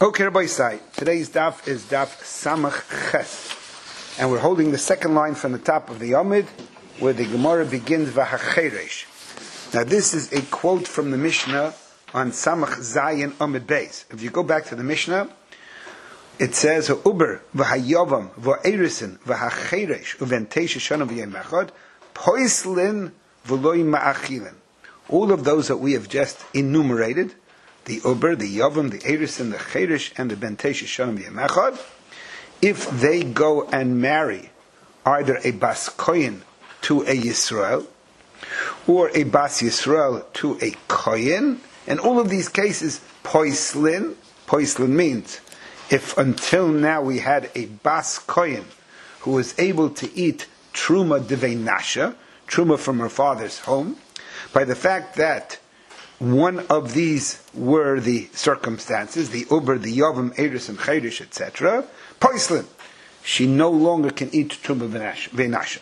Okay, Rabbi Sai. Today's daf is daf Samach Ches, and we're holding the second line from the top of the Amid, where the Gemara begins V'hacheresh. Now, this is a quote from the Mishnah on Samach Zayin Amid Beis. If you go back to the Mishnah, it says Uber v'hayavam v'erisin v'hacheresh uventeish shana v'yemachad poislin v'loy ma'achilin. All of those that we have just enumerated, the Uber, the Yavam, the Erisin, the Cheresh, and the Benteish Shanam Yemachad, if they go and marry either a Bas Koyin to a Yisrael, or a Bas Yisrael to a Koyin, in all of these cases, Poislin means, if until now we had a Bas Koyin who was able to eat Truma Devei Nasha, Truma from her father's home, by the fact that one of these were the circumstances, the Uber, the Yavam, Eris, and Cheresh, etc. Poislin, she no longer can eat Truma V'nasha.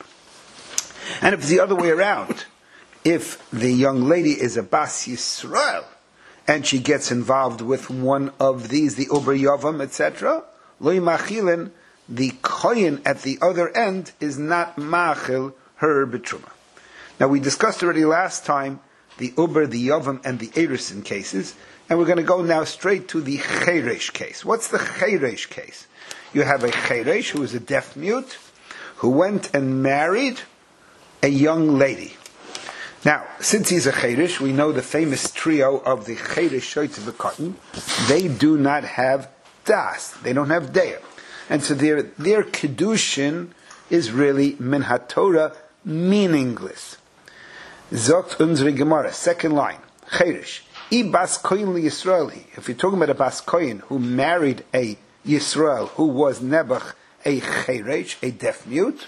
And if it's the other way around, if the young lady is a Bas Yisrael, and she gets involved with one of these, the Uber, Yavam, etc., Loi Machilin, the Koyin at the other end is not Machil her B'truma. Now we discussed already last time the Uber, the Yavam, and the Erisin cases, and we're going to go now straight to the Cheresh case. What's the Cheresh case? You have a Cheresh who is a deaf mute, who went and married a young lady. Now, since he's a Cheresh, we know the famous trio of the Cheresh Shoitz of the Cotton. They do not have Das. They don't have Deya. And so their Kedushin is really Min HaTorah, meaningless. Zot unsere Gemara, second line, Cheresh. I Bas Koyin li Yisraeli. If you're talking about a Bas Koyin who married a Yisrael who was Nebuch, a Cheresh, a deaf mute,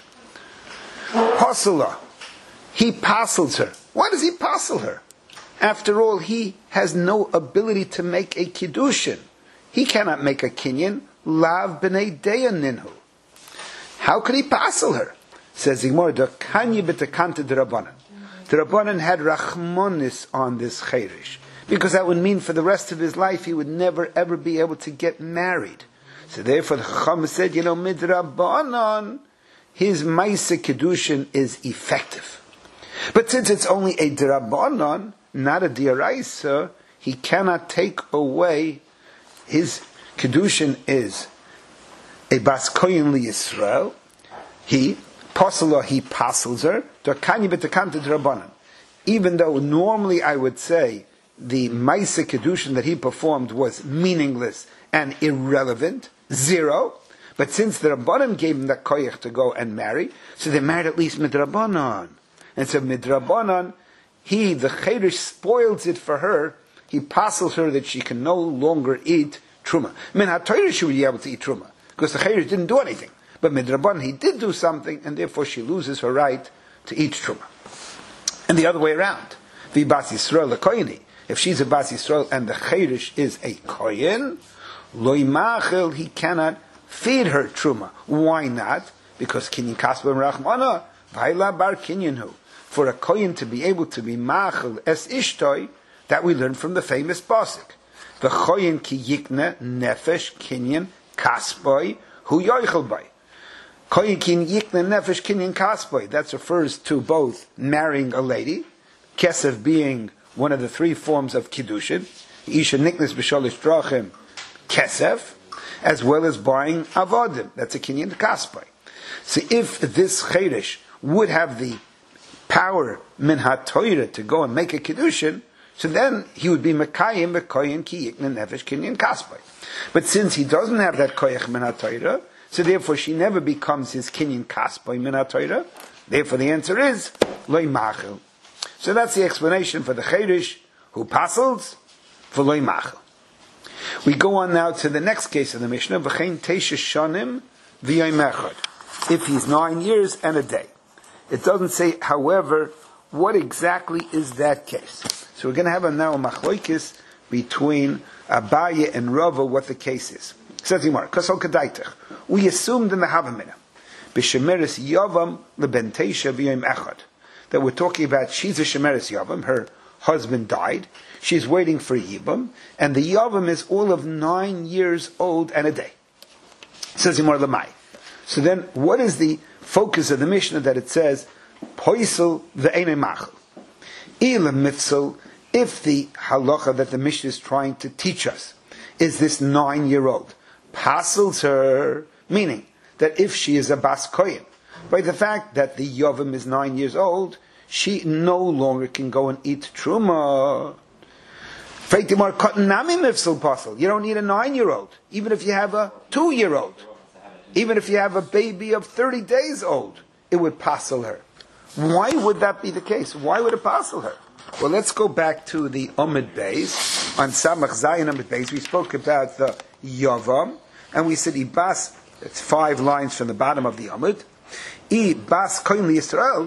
Pasula, he passels her. Why does he passel her? After all, he has no ability to make a Kiddushin. He cannot make a Kinyan, Lav b'nei Deya ninhu. How could he passel her? Says the Gemara, Kanye b'tekante d'Rabbanan. The Rabbanan had Rachmonis on this Cheresh, because that would mean for the rest of his life he would never ever be able to get married. So therefore the Chacham said, Midrabbanan, his Maisa Kedushin is effective. But since it's only a Drabbanan, not a Diraisa, he cannot take away his Kedushin is a Bas Koyin li Yisrael. He passels her. Even though normally I would say the Maisa Kedushin that he performed was meaningless and irrelevant, zero, but since the Rabbanan gave him that koyach to go and marry, so they married at least Midrabbanan. And so Midrabbanan, the Cheresh spoils it for her, he passels her that she can no longer eat Truma. Min HaTorah she would be able to eat Truma, because the Cheresh didn't do anything. But Midrabbanan, he did do something, and therefore she loses her right to eat Truma. And the other way around. The Bas Yisrael, the Koyini. If she's a Bas Yisrael and the Cheresh is a Koyin, Loi Machil, he cannot feed her Truma. Why not? Because Kinyan Kasba Rachmana, Vaila Bar Kinyanhu. For a Koyin to be able to be Machil es Ishtoi, that we learn from the famous Pasuk. The Koyin ki yikne nefesh Kinyan Kasboi hu yoichel bai. That refers to both marrying a lady, kesef being one of the three forms of kiddushin, isha niknes b'sholish drachim, kesef, as well as buying avodim. That's a kinyan kaspai. So if this cheresh would have the power min ha-toira to go and make a kiddushin, so then he would be mekayim b'koyin ki yikne nefesh kinyan kaspai. But since he doesn't have that koyach min ha-toira, so therefore she never becomes his kinyan kaspa min ha-Torah. Therefore the answer is loy machil. So that's the explanation for the Cheresh who passels for loy machil. We go on now to the next case of the Mishnah, v'chein teisha shanim v'yom echad. If he's 9 years and a day. It doesn't say, however, what exactly is that case. So we're going to have now a machloikis between Abaye and Rava what the case is. Says Yimar, Kasol Kadaitach. We assumed in the Havamina, B'Shemeres Yavam LeBenteisha B'Yom Echad, that we're talking about she's a Shemeres Yavam, her husband died. She's waiting for Yibam, and the Yavam is all of 9 years old and a day. Says Yimar Lamai. So then, what is the focus of the Mishnah that it says, Poisel ve'enei machel? Ila mitzil, if the halacha that the Mishnah is trying to teach us is this 9-year-old, pasels her, meaning that if she is a bas kohen, by the fact that the Yavam is 9 years old, she no longer can go and eat truma. You don't need a 9-year-old, even if you have a 2-year-old. Even if you have a baby of 30 days old, it would passel her. Why would that be the case? Why would it passel her? Well, let's go back to the Amud Beis. On Samach Zayin Amud Beis, we spoke about the Yavam, and we said, Ibas, it's 5 lines from the bottom of the Amud. I Bas Kohen Yisrael,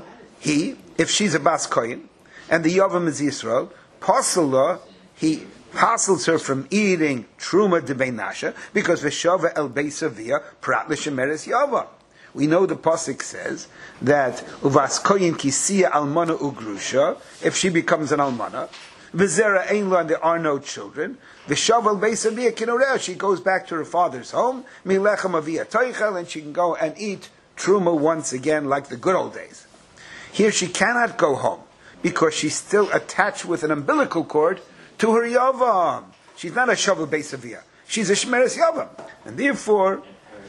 if she's a Bas Kohen, and the Yavam is Yisrael, passel he passes her from eating truma de beinasha because v'shava el beisavia prat l'shemeres yava. We know the pasuk says that uvas koyin kisiya almana ugrusha, if she becomes an almana, v'zera ein lo, and there are no children, v'shava el beisavia kinorea, she goes back to her father's home, milechem avia toichel, and she can go and eat truma once again like the good old days. Here she cannot go home because she's still attached with an umbilical cord to her Yavam. She's not a Shavuot Beisavia. She's a Shmeres Yavam. And therefore,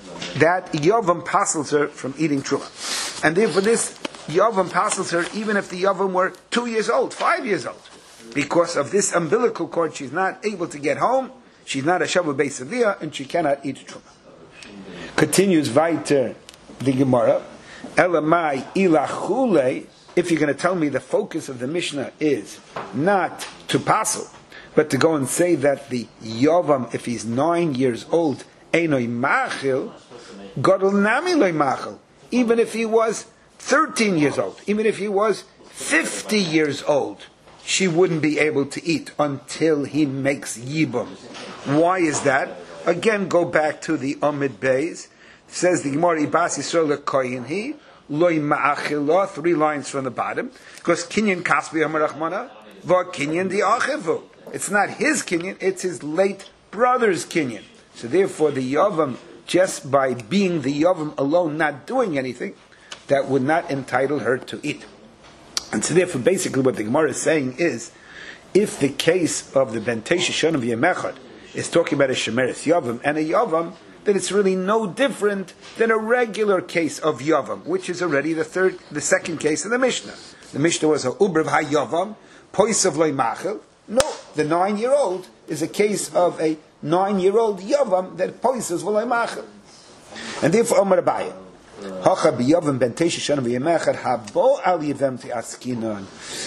that Yavam passes her from eating Truma. And therefore this Yavam passes her even if the Yavam were 2 years old, 5 years old. Because of this umbilical cord, she's not able to get home. She's not a Shavuot Beisavia, and she cannot eat Truma. Continues weiter the Gemara. Elamai ilachule. If you're going to tell me the focus of the Mishnah is not to passel, but to go and say that the Yavam, if he's 9 years old, einoi machil, gadol nami loy machil. Even if he was 13 years old, even if he was 50 years old, she wouldn't be able to eat until he makes Yibam. Why is that? Again, go back to the Amud Beis. It says the Gemara, Ibas Yisrael koyin he, loy ma'achila, 3 lines from the bottom, because kinyan kasbi amarachmana, va kinyan di achivu. It's not his kinyan, it's his late brother's kinyan. So therefore the Yavam, just by being the Yavam alone, not doing anything, that would not entitle her to eat. And so therefore basically what the Gemara is saying is, if the case of the Bentei Shonim V'Yemechad is talking about a Shemeres Yavam and a Yavam, then it's really no different than a regular case of Yavam, which is already the second case of the Mishnah. The Mishnah was a Ubrav HaYavam, Poisav Loy Machel. No, the 9-year-old is a case of a 9-year-old Yavam that Poisav Loy Machel. And therefore, Omar Abaye, Hacha b'Yavam ben Teisha Shana v'Yemechad habo al Yivem te'askinon.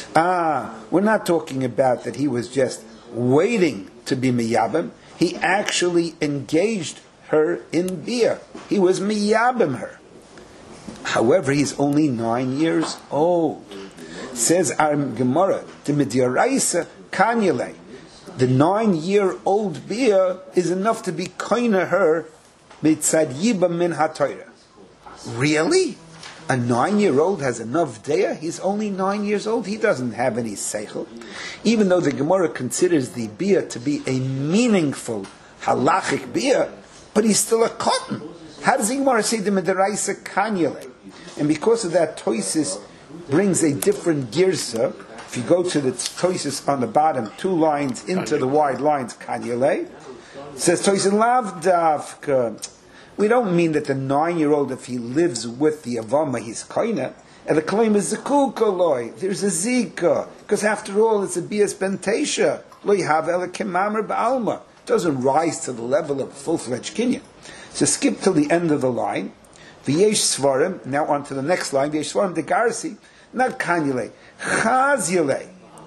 We're not talking about that he was just waiting to be Miyabim. He actually engaged her in beer. He was Miyabim her. However, he's only 9 years old. Says our Gemara, the Midyaraisa Kanyale, the 9-year-old beer is enough to be koina her mitzad Yibam min HaTorah. Really? A 9-year-old has enough daya? He's only 9 years old. He doesn't have any seichel. Even though the Gemara considers the beer to be a meaningful halachic beer, but he's still a cotton. How does the Gemara say the Midaraisa Kanyale? And because of that, Toisis brings a different girsa. If you go to the Toisis on the bottom, 2 lines into the wide lines, Kanyale, it says Toisis Lav Davka. We don't mean that the 9-year-old, if he lives with the Avama, he's koina. And the claim is Zekuka loy. There's a Zika. Because after all, it's a Bias Bentesha. Loy have Elekimamr Ba'alma. It doesn't rise to the level of full-fledged Kinyan. So skip till the end of the line. V'yesh Svarim. Now on to the next line. V'yesh Svarim de Garsi. Not Kanyale. Chazyale.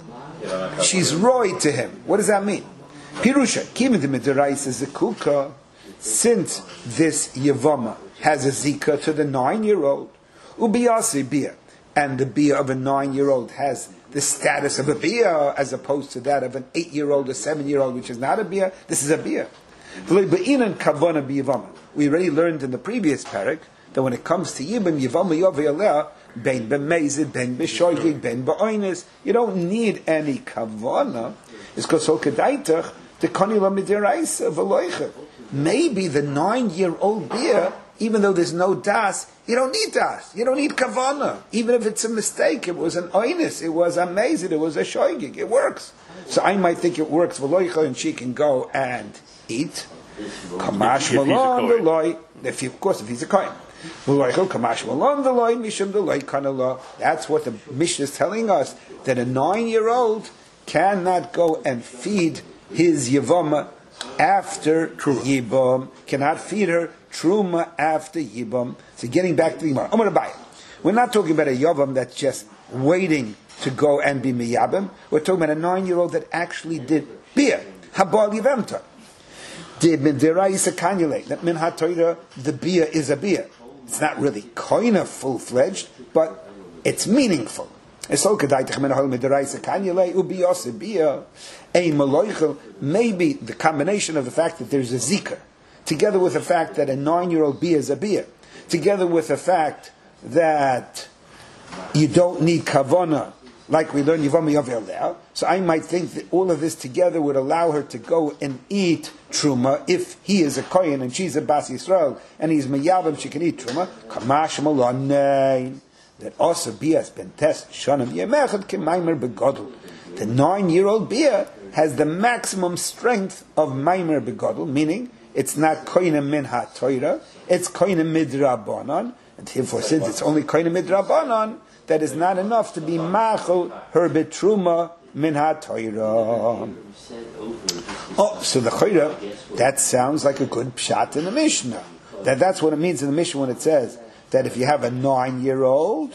She's roy to him. What does that mean? Pirusha. Kim de Midaraisa Zekuka. Since this Yavama has a zika to the 9-year-old, ubiyasi bia, and the bia of a 9-year-old has the status of a bia as opposed to that of an 8-year-old or 7-year-old, which is not a bia. This is a bia. We already learned in the previous parak that when it comes to Yibam, Yavama Yovei Aleh, ben b'mezid, ben b'shoigig, ben b'oines. You don't need any kavana. It's because so kedaitach the kanila midiraisa v'loicha. Maybe the 9-year-old beer, even though there's no das, you don't need das. You don't need kavana. Even if it's a mistake, it was an oines, it was a mezid, it was a shoigig. It works. So I might think it works v'loicha, and she can go and eat. Kamash malon v'loi. If he's a kohen. That's what the Mishnah is telling us, that a 9-year-old cannot go and feed his Yavama after Yibam, cannot feed her Truma after Yibam. So getting back to the Gemara, we're not talking about a Yavam that's just waiting to go and be Miyabim. We're talking about a 9-year-old that actually did beer. Habal Yivamta. Did Midiraisa Kanyale. That Min HaTorah, the beer is a beer. It's not really kind of full-fledged, but it's meaningful. Maybe the combination of the fact that there's a zikr, together with the fact that a 9-year-old beer is a beer, together with the fact that you don't need kavana, like we learned Yivam Yavel there. So I might think that all of this together would allow her to go and eat truma if he is a kohen and she's a bas Yisrael and he's meyavim, she can eat truma. Kamash malanein that also bias ben test shanam yemechad kemaimer begodel. The 9-year-old beer has the maximum strength of maimer begodel, meaning it's not kohen min ha-toira, it's kohen midrabanan, and therefore since it's only kohen midrabanan, that is not enough to be machol her betruma min ha-toira. Oh, so the chayra, that sounds like a good pshat in the Mishnah. That's what it means in the Mishnah when it says that if you have a 9-year-old,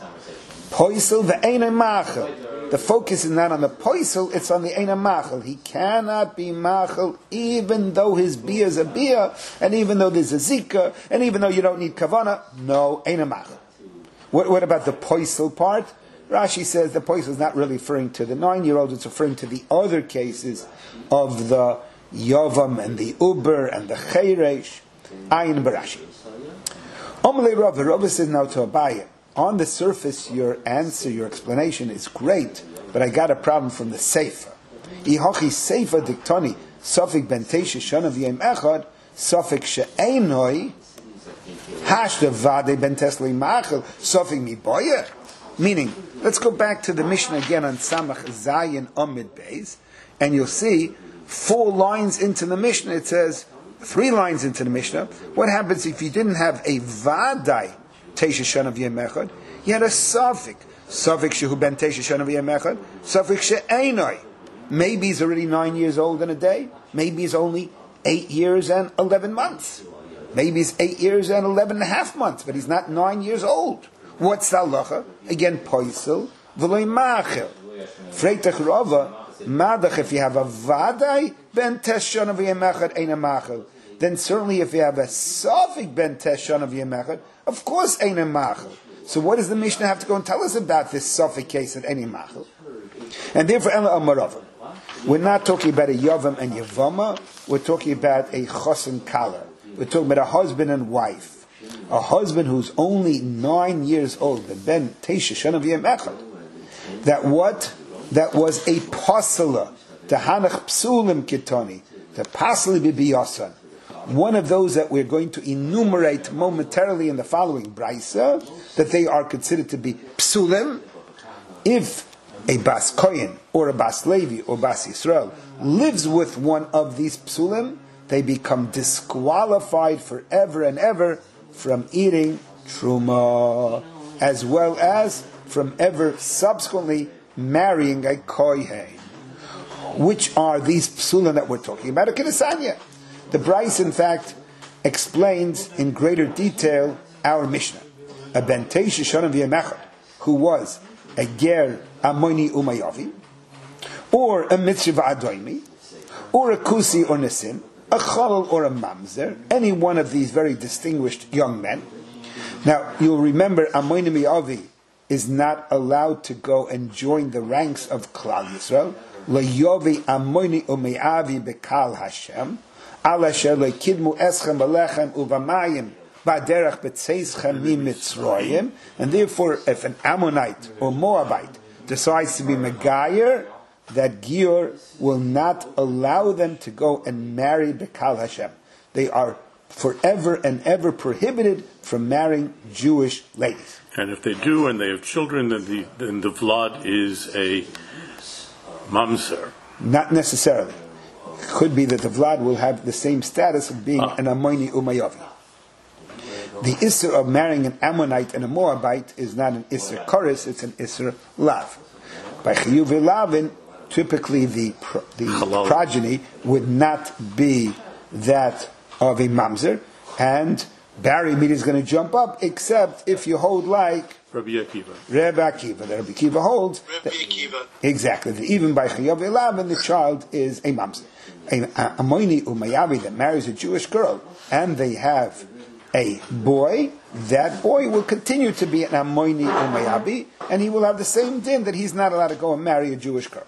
poisel ve'eina machel. The focus is not on the poisel, it's on the eina machel. He cannot be machel even though his beer is a beer, and even though there's a zika, and even though you don't need kavana, no, eina machel. What about the poisel part? Rashi says the poisel is not really referring to the 9-year-old, it's referring to the other cases of the Yavam and the Uber and the Chayresh. Ayin Barashi. Omelei Rav, Rav says now to Abaye, on the surface your answer, your explanation is great, but I got a problem from the Sefer. Ihochi Sefer diktoni, Sofik ben Teisha Shanav Yem Echad, Sofik she'enoi, Hashda vade ben tesli machel sofing mi boyer. Meaning, let's go back to the Mishnah again on Samach Zayin Amid Beis, and you'll see 4 lines into the Mishnah. It says 3 lines into the Mishnah. What happens if you didn't have a vadai teisha shana v'yemechad? You had a sofik shehu ben teisha shana v'yemechad, sofik she'enoi. Maybe he's already 9 years old in a day. Maybe he's only 8 years and 11 months. Maybe he's 8 years and 11 and a half months, but he's not 9 years old. What's the halacha? Again, poisel, v'loi machel. Freitach rava, madach, if you have a vadai, ben teshon v'yemechad, ein a machel. Then certainly if you have a sofik ben teshon v'yemechad, of course ein a machel. So what does the Mishnah have to go and tell us about this sofik case at ein a machel? And therefore, Ela Amarava. We're not talking about a Yavam and Yavama, we're talking about a Chosen Kala. We're talking about a husband and wife. A husband who's only 9 years old, the Ben Teisha Shana V'yem Echad. That was a pasala, the Hanach Psulim Kitoni, the Pasali Bibiyasan. One of those that we're going to enumerate momentarily in the following Braisa, that they are considered to be Psulim. If a Bas Kohen, or a Bas Levi, or Bas Yisrael lives with one of these Psulim, they become disqualified forever and ever from eating Truma, as well as from ever subsequently marrying a Kohen. Which are these Psulim that we're talking about? A Kedesanya. The Bryce, in fact, explains in greater detail our Mishnah. A Ben Teisha Shana V'yemechad, who was a Ger Amoni Umayavi, or a Mitzvah Adoimi, or a Kusi or Nisim, a Chalal or a Mamzer, any one of these very distinguished young men. Now, you'll remember Amoni Umayavi is not allowed to go and join the ranks of Klal Yisrael. Layovi Amoni Umayavi Bekal Hashem, Ala Sher Lekidmu Eschem Belechem Uvamayim ba'derech b'tzeischa mitzrayim, and therefore, if an Ammonite or Moabite decides to be Megayer, that Gior will not allow them to go and marry Bekal Hashem. They are forever and ever prohibited from marrying Jewish ladies. And if they do and they have children, then the Vlad is a mamzer. Not necessarily. It could be that the Vlad will have the same status of being an Ammoni Umayavi. The Isser of marrying an Ammonite and a Moabite is not an Isser Koris, it's an Isser Lav. By Chiyuv Lavin, typically the progeny would not be that of a mamzer, and Barry meat is going to jump up, except if you hold like Rabbi Akiva. Rabbi Akiva. The Rabbi Akiva holds. Exactly. That even by Chayav Elav, the child is a mamzer. A Moini Umayavi that marries a Jewish girl, and they have a boy, that boy will continue to be an Amoini Umayabi, and he will have the same din that he's not allowed to go and marry a Jewish girl.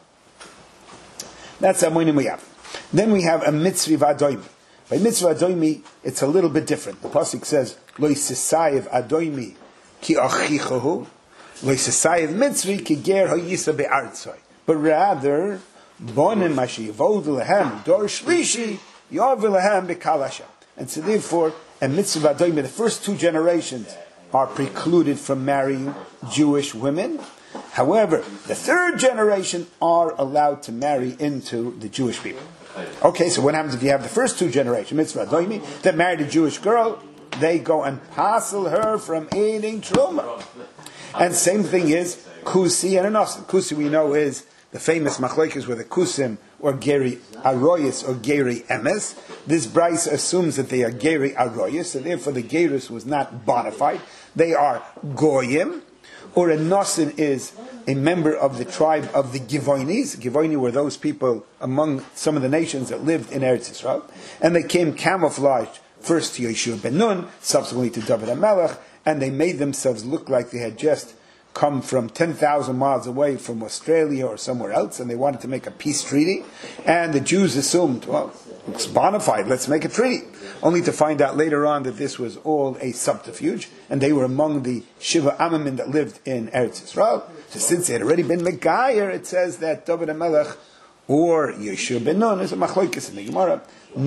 That's Amoini Umayabi. Then we have a Mitzri Vadoimi. By Mitzri Vadoimi, it's a little bit different. The pasuk says, Lo Sisayev Adoimi ki achichahu, Lo Sisayev Mitzri ki ger hayisa be'artzoi. But rather, Bonim Mashi Yivod Lehem Dor Shlishi Yov Lehem Bekal Hashem. And so therefore, a Mitzvah Adoimi, the first two generations are precluded from marrying Jewish women. However, the third generation are allowed to marry into the Jewish people. Okay, so what happens if you have the first two generations, Mitzvah Adoimi, that married a Jewish girl, they go and passel her from eating Truma. And same thing is Kusi and Anosim. Kusi we know is the famous machlokes with a Kusim or Geri Aroyis or Geri Emes. This Bryce assumes that they are Geri Aroyis, so therefore the Gerus was not bona fide. They are Goyim, or a Nosin is a member of the tribe of the Givoinis. Givoini were those people among some of the nations that lived in Eretz Yisrael, and they came camouflaged first to Yeshua ben Nun, subsequently to David HaMelech, and they made themselves look like they had just come from 10,000 miles away from Australia or somewhere else, and they wanted to make a peace treaty. And the Jews assumed, well, it's bona fide, let's make a treaty. Only to find out later on that this was all a subterfuge, and they were among the Shiva Amamin that lived in Eretz Yisrael. So since they had already been Megayer, it says that David HaMelech or Yeshua ben Nun is a machlokes in the Gemara.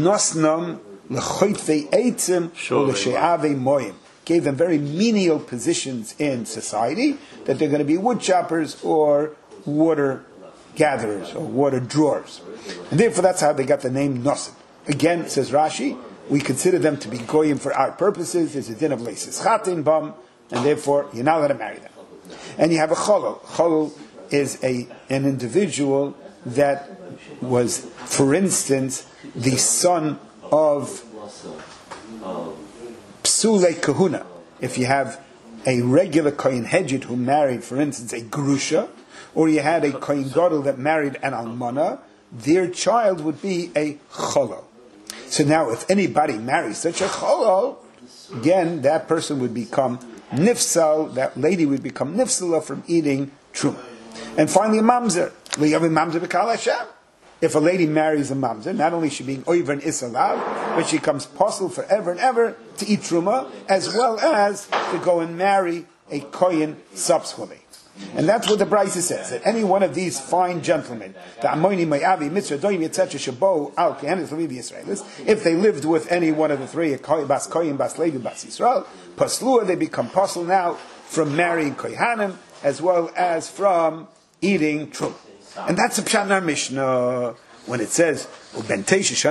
Nosnam lechoitvei eitzim u'leshe'avei moyim. Gave them very menial positions in society, that they're going to be wood choppers or water gatherers or water drawers. And therefore that's how they got the name Nosim. Again, says Rashi, we consider them to be goyim for our purposes. There's a din of leisis chatin bam, and therefore you're not allowed to marry them. And you have a cholol. Cholol is an individual that was, for instance, the son of Psule Kahuna. If you have a regular Kohen Hedjit who married, for instance, a Grusha, or you had a Kohen Gadol that married an Almana, their child would be a Cholol. So now if anybody marries such a Cholol, again, that person would become Nifsal, that lady would become Nifsala from eating Truma. And finally, a Mamzer. Mamzer B'Kal Hashem. If a lady marries a mamzer, not only is she being oiver and isalav, but she becomes possible forever and ever to eat truma, as well as to go and marry a kohen subsequently. And that's what the Brisa says, that any one of these fine gentlemen, the Amoini, Mayavi, Mitzvah, Doim, etc., Shabo, Al, Kehanis, Levi, Israelis, if they lived with any one of the three, Bas Kohen, Bas Levi, Bas Yisrael, Paslua, they become possible now from marrying kohanim, as well as from eating truma. And that's a pshat in our Mishnah. When it says, they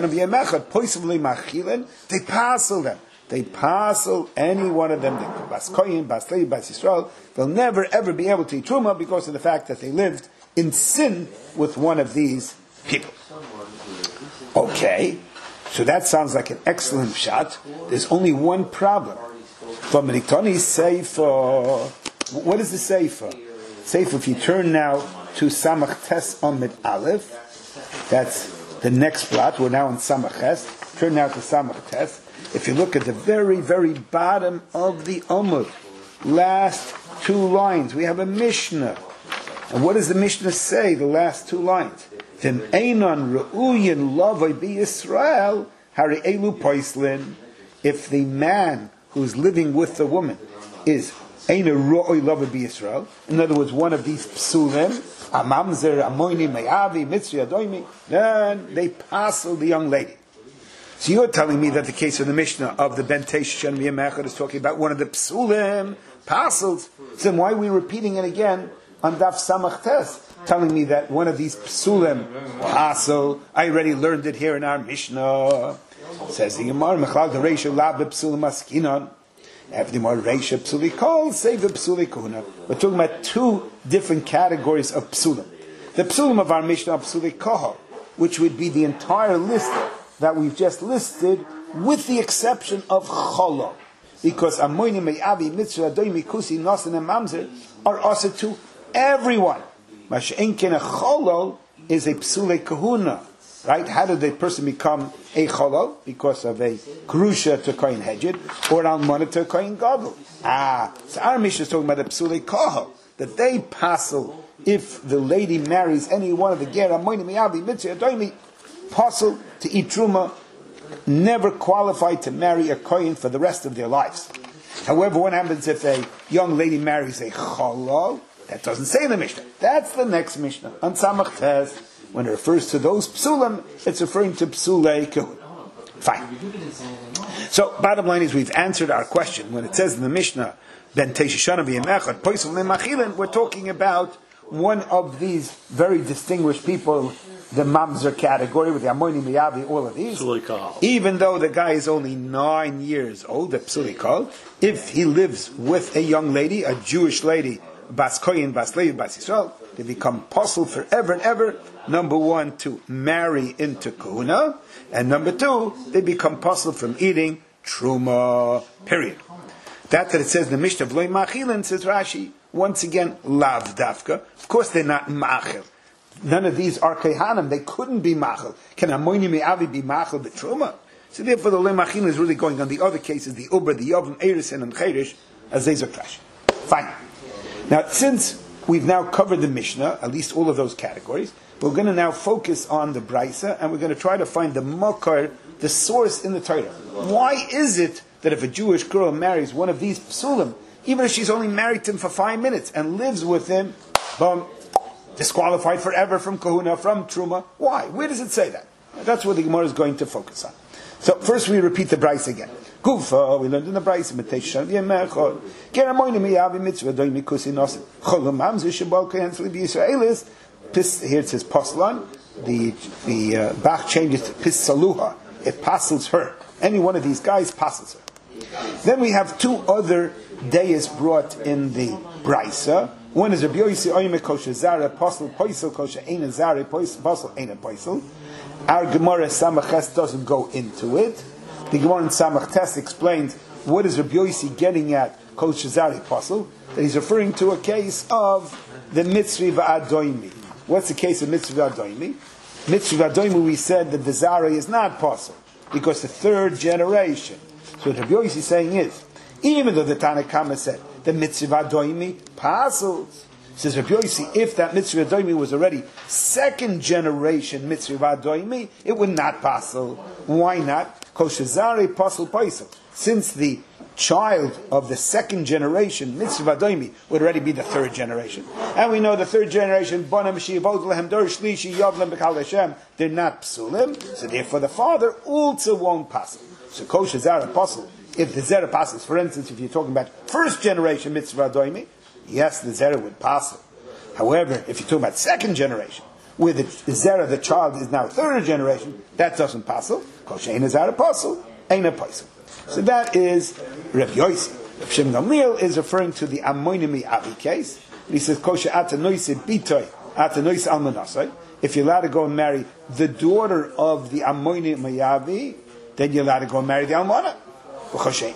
parcel them. They parcel any one of them. Bas Koyin, Bas Levi, Bas Yisrael. They'll never ever be able to eat Truma because of the fact that they lived in sin with one of these people. Okay, so that sounds like an excellent pshat. There's only one problem. From Ritoni's Sefer, what is the Sefer? Sefer, if you turn now to Samach Tes Amid Aleph, that's the next plot. We're now in Samach Tes. Turn now to Samach Tes. If you look at the very, very bottom of the Amud, last two lines, we have a Mishnah. And what does the Mishnah say, the last two lines? Then Einon Re'uyin Lavai Bi Yisrael Hari Elu Poislin. If the man who's living with the woman is Eina Ro'oi Lava B'Yisrael, in other words, one of these psulim, Amamzer, Amoini, Me'avi, Mitzri, Adoimi, then they passel the young lady. So you're telling me that the case of the Mishnah of the Ben Teishan V'Yemechad is talking about one of the psulim, passels. So then why are we repeating it again on Daf Samach Tes? Telling me that one of these psulim, passel, I already learned it here in our Mishnah. Says the Gemara, Mechlal the Reisha Lab Psulim Askinon. After more Reisha Psuli Kol, save the Psuli Kuna. We're talking about two different categories of psulim. The psulim of our Mishnah, Psuli Kohol, which would be the entire list that we've just listed, with the exception of Cholo. Because Amoini Me'avi, Mitzvah, Adoimi, Kusi, Nosan, and Mamzer are also to everyone. Masha'enken a Cholo is a Psule Kahuna. Right? How did a person become a Cholo? Because of a Krusha to Kohen Hejid, or an Almana to Kohen Gadol. So our Mishnah is talking about a Psule Kohol, that they passel if the lady marries any one of the Ger, Amoini Me'avi, Mitzvah, Adoimi, passel to eat truma, never qualified to marry a kohen for the rest of their lives. However, what happens if a young lady marries a cholo? That doesn't say in the Mishnah. That's the next Mishnah. On Samach Tes, when it refers to those psulim, it's referring to psulei kahuna. Fine. So, bottom line is we've answered our question. When it says in the Mishnah, Ben Teishishana v'yemechad, poisel memachilin, we're talking about one of these very distinguished people, the mamzer category with the Amoini Miyavi, all of these. Even though the guy is only 9 years old, the Psulikal, if he lives with a young lady, a Jewish lady, Bas Koyin, Bas Levi, Bas Yisrael, they become apostle forever and ever. Number one, to marry into Kahuna, and number two, they become apostle from eating Truma, period. That it says in the Mishnah of Loi Machilin, says Rashi, once again, Lav Dafka. Of course they're not Machil. None of these are Kehanim. They couldn't be Machil. Can Amoini Me'avi be Machil B'Truma? So therefore the Lemachil is really going on the other cases, the Uber, the Yovim, Erison, and Cherish, as they are trash. Fine. Now, since we've now covered the Mishnah, at least all of those categories, we're going to now focus on the Braisa, and we're going to try to find the Makar, the source in the Torah. Why is it that if a Jewish girl marries one of these Psulim, even if she's only married to him for 5 minutes and lives with him, boom, disqualified forever from Kahuna, from Truma? Why? Where does it say that? That's what the Gemara is going to focus on. So first we repeat the Braisa again. Gufa, we learned in the Braisa, Meteshan V'Yemechad, Keramoini Miyavi Mitzvah Doim Mikusi Nosim, Cholam Mamzer Shabal Kohen Tzli B'Yisraelis. Here it says Poslan. The Bach changes to Pis Saluha. It passels her. Any one of these guys passels her. Then we have two other days brought in the Braisa. One is Rabbi Yossi Oyme Kosher Zara Posel Poisel Kosher Eina Zara Posel Eina Poisel. Our Gemara Samach Tes doesn't go into it. The Gemara in Samach Tes explains what is Rabbi Yossi getting at Kosher Zara Posel. That he's referring to a case of the Mitzri V'Adoimi. What's the case of Mitzri V'Adoimi? Mitzri V'Adoimi, we said that the Zara is not Posel because the third generation. So what Rabbi Yossi is saying is, even though the Tanakama said the Mitzvah Doimi passes, says Rabbi Yossi, if that Mitzvah Doimi was already second generation Mitzvah Doimi, it would not passel. Why not? Koshazari pasel paisel. Since the child of the second generation Mitzvah Doimi would already be the third generation, and we know the third generation Bonam Shivod Lehem Dor Shlishi Yavlem B'Kal Hashem, they're not psulim, so therefore the father also won't passel. So Koshazari pasel. If the Zera passes, for instance, if you're talking about first generation Mitzvah Doimi, yes, the Zera would pass it. However, if you're talking about second generation, where the Zera, the child, is now third generation, that doesn't pass it. Kosher Eina Zera Pasel, Eina Paisel. So that is Rav Yossi. Rav Shimon Gamliel is referring to the Amoini Miyavi case. He says, Kosher Ata Noise Bitoy, Ata Noise Almanasai. If you're allowed to go and marry the daughter of the Amoini Miyavi, then you're allowed to go and marry the Almana. How is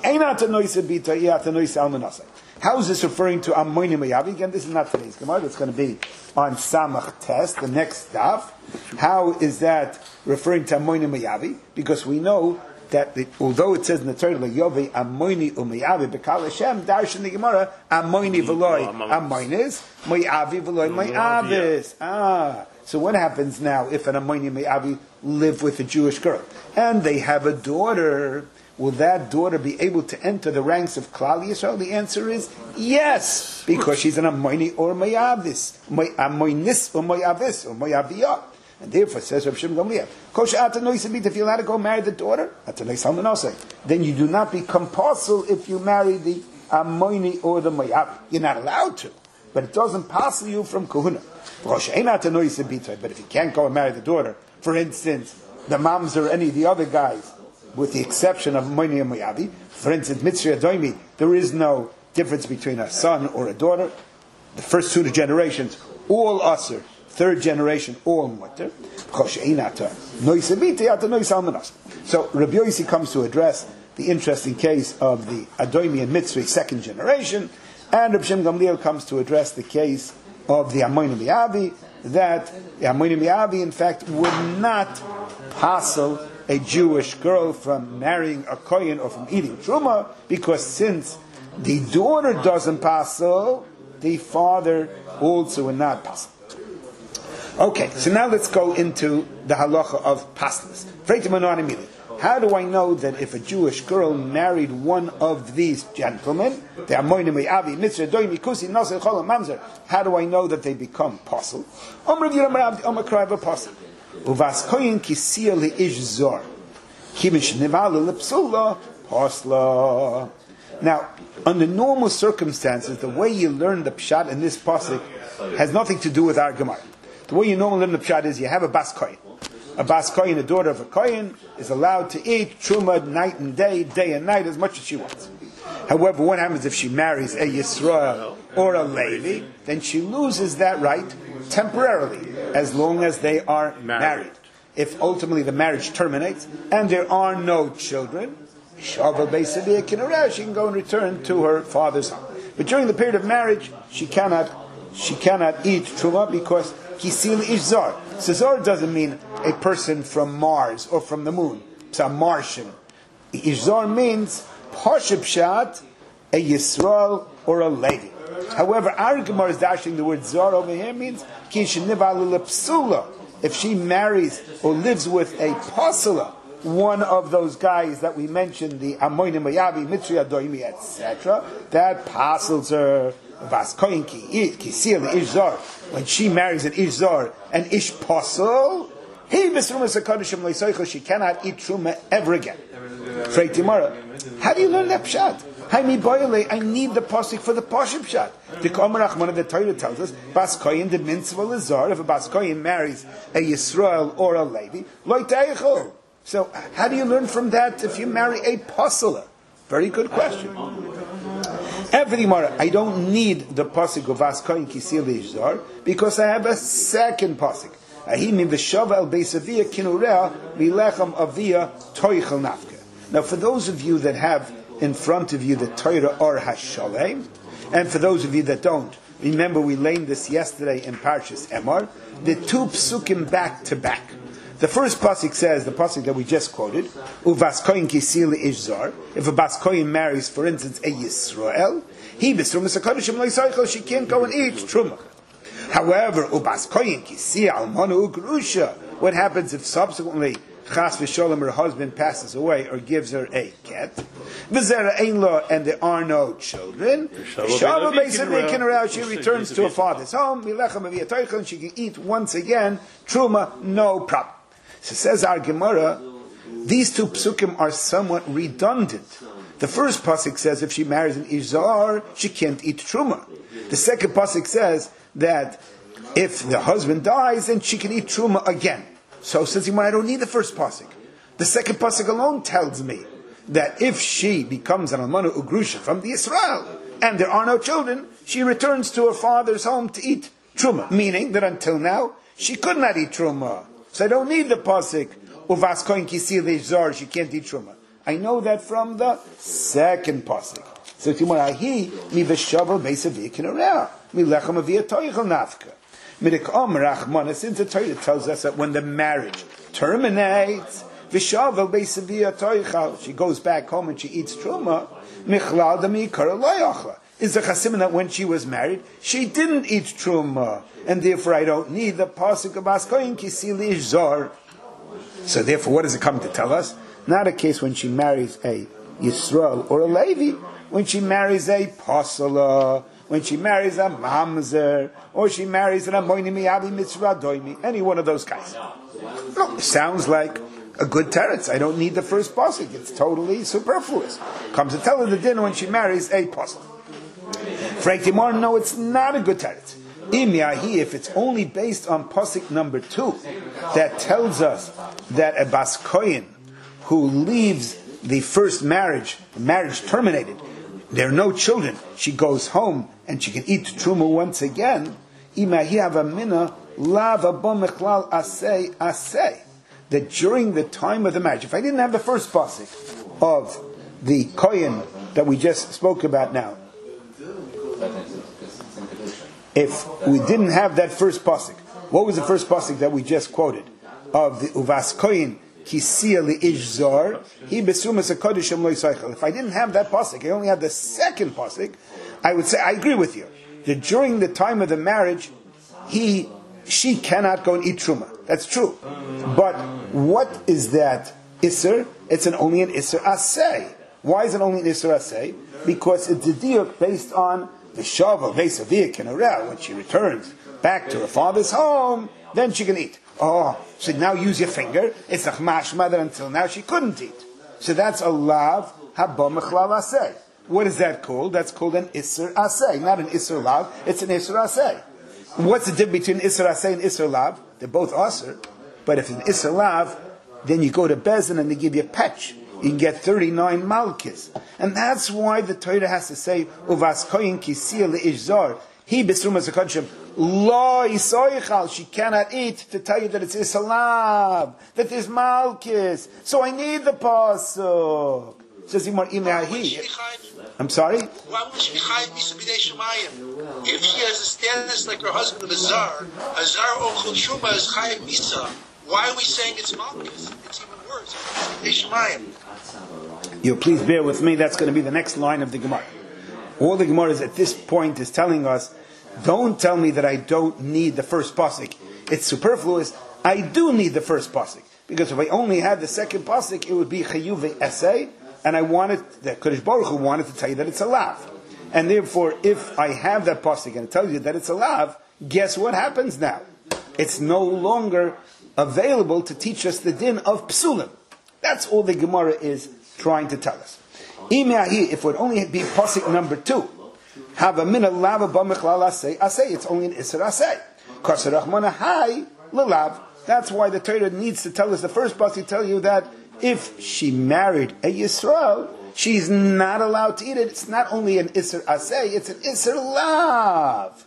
this referring to Amoini Mayavi? Again, this is not today's Gemara. It's going to be on Samach Tes, the next daf. How is that referring to Amoini Mayavi? Because we know that although it says in the Torah, Yove Amoini Umayavi B'Kal Hashem, Darsh in the Gemara, Amoini V'loi Amoinis, Mayavi V'loi Mayavis. So what happens now if an Amoini Mayavi live with a Jewish girl and they have a daughter? will that daughter be able to enter the ranks of Klal Yisrael? The answer is yes, because she's an Amoini or Moyavis, Amoinis or Moyavis or Moyaviyah. And therefore, says Rav Shimon Gamliel, if you're allowed to go marry the daughter, then you do not become parcel if you marry the Amoini or the Moyavi. You're not allowed to, but it doesn't parcel you from Kahuna. But if you can't go and marry the daughter, for instance, the moms or any of the other guys, with the exception of Moini and Moyavi, for instance, Mitzri Adoimi, there is no difference between a son or a daughter. The first two generations, all Asr. Third generation, all mutter. So Rabbi Yossi comes to address the interesting case of the Adoimi and Mitzri second generation, and Rabbi Shimon Gamliel comes to address the case of the Amoini Miyavi, that the Amoini Miyavi, in fact, would not hassle a Jewish girl from marrying a Kohen or from eating Truma, because since the daughter doesn't hassle, the father also would not hassle. Okay, so now let's go into the halacha of paslas. How do I know that if a Jewish girl married one of these gentlemen, the Amoini Me'avi, Mitzri, Doimi, Kusi, Nasir, Cholam, Mamzer, how do I know that they become pasul? Uvas koyin kisiya li'ish zor. Kimish nival l'psula, pasla. Now, under normal circumstances, the way you learn the pshat in this pasuk has nothing to do with our Gemara. The way you normally learn the pshat is you have a bas koyin. A bas koyin, a daughter of a koyin, is allowed to eat truma night and day, day and night, as much as she wants. However, what happens if she marries a Yisrael or a Levi? Then she loses that right temporarily, as long as they are married. If ultimately the marriage terminates and there are no children, she can go and return to her father's home. But during the period of marriage, she cannot eat truma because kisil ishzar. Zar doesn't mean a person from Mars or from the moon. It's a Martian. Ishzar means Pashib a Yisrael or a Levi. However, our Gemara is dashing the word zar over here means if she marries or lives with a pasula, one of those guys that we mentioned, the Amoini Mayavi, Mitzri Adoimi, etc., that pasels her. When she marries an Ishzar and Ish pasel, she cannot eat truma ever again. How do you learn that pshat? I need the pasuk for the pashib pshat. The Komarachman of the Torah tells us, Bas Koyin the mitzvah lezar. If a Bas Koyin marries a Yisrael or a Levi, lo teichel. So how do you learn from that if you marry a pasula? Very good question. I don't need the pasuk of Bas Koyin kisil ishzar because I have a second pasuk. Now, for those of you that have in front of you the Torah or Hashalem, and for those of you that don't, remember we learned this yesterday in Parshas Emor, the two psukim back to back. The first pasuk says, the pasuk that we just quoted, Uvas koyin kisil ishzar. If a bas koyin marries, for instance, a Yisrael, he b'strumas hakodeshim lo yisaychel, she can't go and eat truma. However, ubas koyin kisil almanu ugrusha. What happens if subsequently Chas v'sholem, her husband passes away or gives her a get? V'zera ein lo, and there are no children. She returns to her father's home. And she can eat once again truma, no problem. So says our Gemara, these two psukim are somewhat redundant. The first pasuk says if she marries an Izar, she can't eat truma. The second pasuk says that if the husband dies, then she can eat truma again. So says Gemara, I don't need the first pasuk. The second pasuk alone tells me that if she becomes an almana ugrusha from the Israel and there are no children, she returns to her father's home to eat truma. Meaning that until now she could not eat truma. So I don't need the pasuk uvas koyin kisil ishzar. She can't eat truma. I know that from the second pasuk. So Gemara, he mi v'shavel beisav yikinareh mi lechem aviyah toichel nafka. Since the Torah tells us that when the marriage terminates, she goes back home and she eats truma. Is the chasim that when she was married, she didn't eat truma, and therefore I don't need the pasuk of Bas Koyin kisil ishzar. So therefore, what does it come to tell us? Not a case when she marries a Yisrael or a Levi, when she marries a Pasala, when she marries a Mamzer, or she marries an Amoini Miyabi Mitzvah Doimi, any one of those guys. No, sounds like a good teretz. I don't need the first pasuk. It's totally superfluous. Comes to tell her the din when she marries a pasuk. Frank Timor, no, it's not a good teretz. If it's only based on pasuk number 2, that tells us that a Bas Kohen who leaves the first marriage terminated, there are no children, she goes home and she can eat truma once again. That during the time of the marriage, if I didn't have the first pasuk of the kohen that we just spoke about now, if we didn't have that first pasuk, what was the first pasuk that we just quoted of the uvas kohen kisiya li'ish zar he besumas hakodesh lo yisaychel? If I didn't have that pasuk, I only had the second pasuk, I would say I agree with you that during the time of the marriage, she cannot go and eat truma. That's true. But what is that isser? It's only an isser asay. Why is it only an isser asay? Because it's a diuk based on the shavu vesavik and arel. When she returns back to her father's home, then she can eat. Oh, so now use your finger. It's a chmash mother until now she couldn't eat. So that's a lav haba mechlal asay. What is that called? That's called an isser asay, not an isser lav. It's an isser asay. What's the difference between Isser Asay and Isser Lav? They're both Asr. But if it's Isser Lav, then you go to Bezin and they give you a patch. You can get 39 Malkis. And that's why the Torah has to say, Uvas Koyin Kisiya Le'ish Zar. He Besrumas HaKodshim. Lo Yisoichal. She cannot eat to tell you that it's Isser Lav. That there's Malkis. So I need the Pasuk. Says Imar Imeahi. I'm sorry? Why would she be chayiv misa b'nei shemayim? If she has a status like her husband of a zar ochel truma is chayiv misa. Why are we saying it's malchus? It's even worse. It's b'nei shemayim. You please bear with me. That's going to be the next line of the Gemara. All the Gemara is at this point is telling us, don't tell me that I don't need the first pasuk. It's superfluous. I do need the first pasuk, because if I only had the second pasuk, it would be chayuv essay. And I wanted, that Kodesh Baruch Hu wanted to tell you that it's a lav. And therefore, if I have that pasuk and tell you that it's a lav, guess what happens now? It's no longer available to teach us the din of psulim. That's all the Gemara is trying to tell us. If it would only be pasuk number 2, have a mina lava b'mechlal asay, it's only an isser asay. Kasarach mana hai lelav. That's why the Torah needs to tell us the first pasuk to tell you that if she married a Yisrael, she's not allowed to eat it. It's not only an Isser Asay, it's an Isser Lav.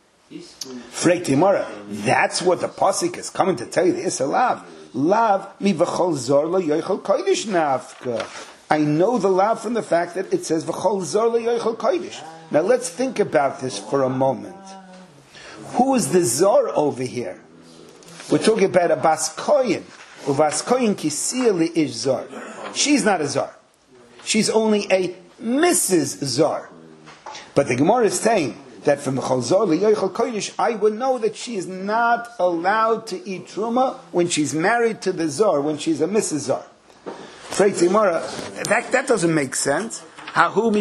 Frei Timora, that's what the Pasuk is coming to tell you, the Isser Lav. Lav mi v'chol zor lo yoichel kodesh nafka. I know the Lav from the fact that it says v'chol zor lo yoichel kodesh. Now let's think about this for a moment. Who is the Zor over here? We're talking about a Bas Kohen. Uvas Koyin Kisiya Li'ish Zar. She's not a Zar. She's only a Mrs. Zar. But the Gemara is saying that from the Chol Zar Li'yochel Kodesh, I would know that she is not allowed to eat Truma when she's married to the Zar, when she's a Mrs. Zar. Freit Gemara, that doesn't make sense. Don't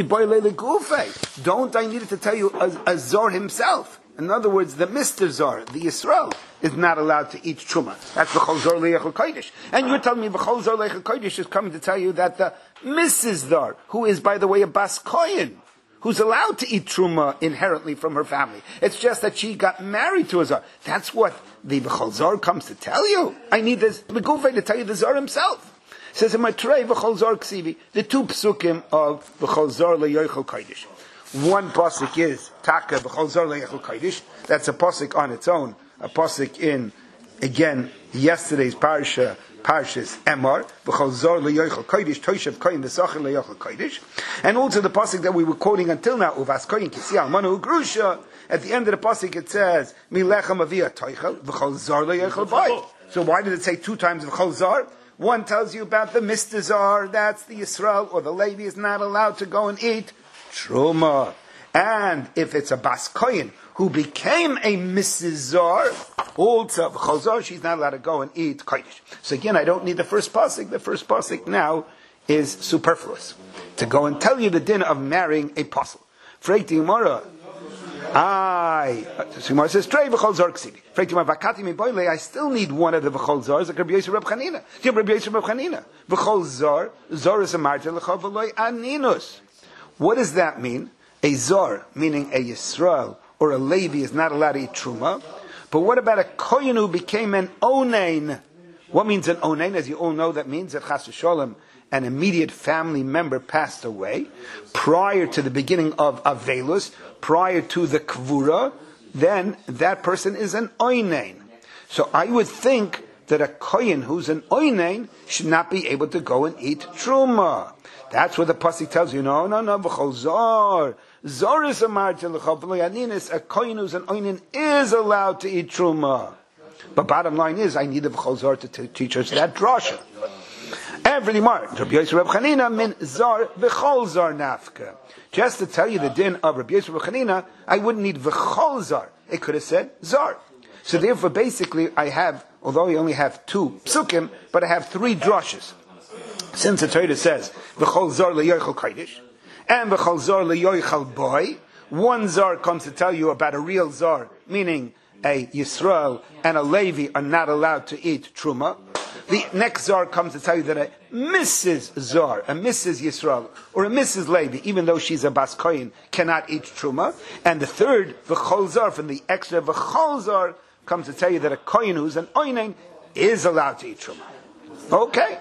I need to tell you a Zar himself? In other words, the Mr. Zar, the Yisrael, is not allowed to eat Truma. That's V'chol Zor Le'echel Kodesh. And you're telling me V'chol Zor Le'echel Kodesh is coming to tell you that the Mrs. Zar, who is, by the way, a Bas Kohen, who's allowed to eat Truma inherently from her family. It's just that she got married to a Zar. That's what the V'chol Zor comes to tell you. I need this Megufay to tell you the Zar himself. It says in my Trei V'chol Zor Ksivi, the 2 psukim of V'chol Zor Le'echel Kodesh. One pasuk is Taka B'chol Zor Le'echel Kodesh. That's a pasuk on its own. A pasuk in, again, yesterday's Parshas Emor. B'chol Zor Le'echel Kodesh Toshav Koyin V'Sachar Le'echel Kodesh. And also the pasuk that we were quoting until now, Uvas Koyin Kisiya Almanu Grusha. At the end of the pasuk it says Milechem Avia Toichel B'chol Zor Le'echel Bayit. So why did it say 2 times B'chol Zor? One tells you about the Mr. Zar, that's the Yisrael, or the Levi is not allowed to go and eat Truma. And if it's a Bas Koyin who became a Mrs. Zar, also v'chol zar, she's not allowed to go and eat kodesh. So again, I don't need the first pasuk. The first pasuk now is superfluous to go and tell you the din of marrying a apostle. Freit Gemara, Gemara says, "Trei v'chol zar ksidi." Freit Gemara, "Vakati mi boile." I still need one of the v'chol zars, like Rabbi Yosef Reb Chanina. Rabbi Yosef Reb Chanina, v'chol zar, zar is a martyr l'chav v'loi aninus. What does that mean? A zar, meaning a Yisrael or a Levi, is not allowed to eat truma. But what about a kohen who became an onain? What means an onain? As you all know, that means that chas v'sholem, an immediate family member passed away prior to the beginning of Avelus, prior to the Kvura, then that person is an oinain. So I would think that a kohen who's an oinain should not be able to go and eat truma. That's what the pasuk tells you. No, v'chol zar. Zar is a martyr l'chav v'lo yaninis. A kohen who's an oinain is allowed to eat truma. But bottom line is, I need the v'chol zar to teach us that drasha. Every mar, Rabbi Yosef Reb Chanina min zar v'chol zar nafka. Just to tell you the din of Rabbi Yosef Reb Chanina, I wouldn't need v'chol zar. It could have said zar. So therefore, basically, I have, although I only have 2 psukim, but I have 3 drashes. Since the Torah says v'chol zar le'yochel kodesh and v'chol zar le'yochel boy, one zar comes to tell you about a real zar, meaning a Yisrael and a Levi are not allowed to eat truma. The next zar comes to tell you that a Mrs. Zar, a Mrs. Yisrael, or a Mrs. Levi, even though she's a Bas Kohen, cannot eat truma. And the third, v'chol zar, from the extra v'chol zar, comes to tell you that a Kohen who's an oinain is allowed to eat truma. Okay.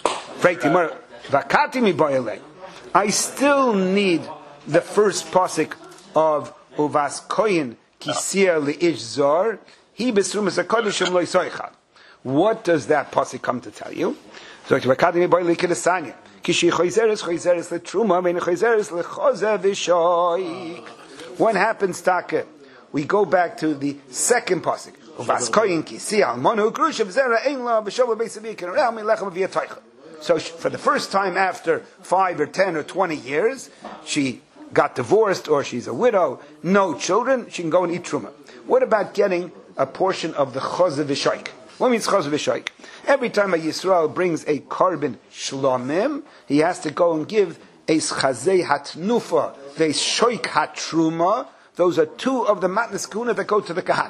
I still need the first pasuk of Uvas Kohen Kisia Leish Zar. He besrumas hakodeshim lo yisoichad. What does that pasuk come to tell you? So Vakati boy likidasanya. Kishi choizeres letruma vein choizeres lechoze v'shoik. What happens, Taka? We go back to the second pasuk. Uvas Kohen Kisia Almonu Grushav Zera Ein La B'Shavah Beisavik and Real Milechem V'Yatoicha. So for the first time after 5 or 10 or 20 years, she got divorced or she's a widow, no children, she can go and eat truma. What about getting a portion of the chaz v'shoik? What means chaz v'shoik? Every time a Yisrael brings a carbon shlomim, he has to go and give a chazei hatnufa, a shoik hatruma. Those are 2 of the matnas kuna that go to the kahan.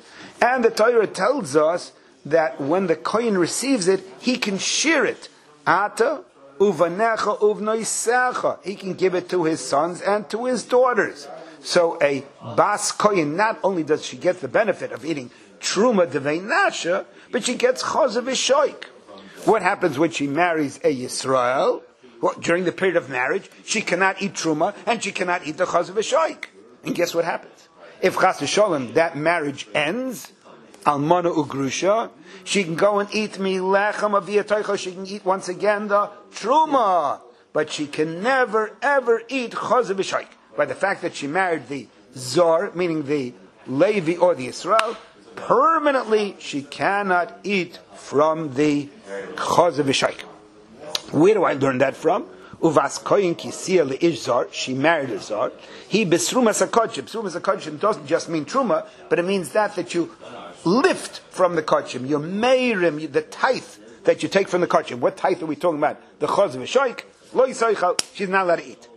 And the Torah tells us that when the kohen receives it, he can share it. Ata uvanecha uvnoisecha. He can give it to his sons and to his daughters. So a bas kohen, not only does she get the benefit of eating truma devei nasha, but she gets chaz v'shoik. What happens when she marries a Yisrael? Well, during the period of marriage, she cannot eat truma and she cannot eat the chaz v'shoik. And guess what happens? If chas v'sholem, that marriage ends, almana ugrusha, she can go and eat milechem aviyatoicha, she can eat once again the truma, but she can never ever eat chaz v'shoik. By the fact that she married the zar, meaning the Levi or the Yisrael, permanently she cannot eat from the chaz v'shoik. Where do I learn that from? Uvas koyin kisia leish zar, she married a zar. He besrumas hakodshim. Besrumas hakodshim doesn't just mean truma, but it means that you lift from the kodshim, your meirim, the tithe that you take from the kodshim. What tithe are we talking about? The chaz v'shoik, lo yisoichal, she's not allowed to eat.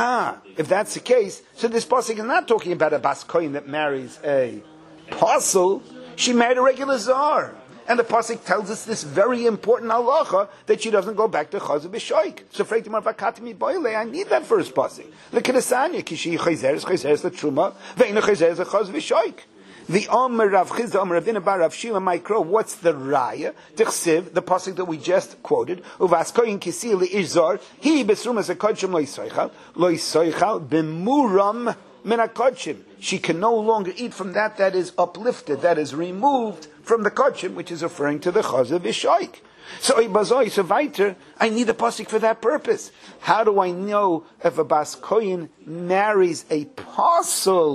If that's the case, so this pasuk is not talking about a bas koyin that marries a apostle. She married a regular zar. And the pasuk tells us this very important halacha that she doesn't go back to chaz v'shoik. So I need that first pasuk. Look at the sanya. Kishi chayzeres letruma ve'ina chayzeres lechaz v'shoik. The Omer Rav Chizda, Omer Ravina Bar Rav Shila Mikro. What's the raya? Tichsiv, the pasuk that we just quoted. Uvas koyin kisi leish zar. He besrumas hakodshim lo yisoichal b'muram min hakodshim. She can no longer eat from that is uplifted, that is removed from the kodshim, which is referring to the chaz v'shoik. So weiter, I need a pasuk for that purpose. How do I know if a bas koyin marries a apostle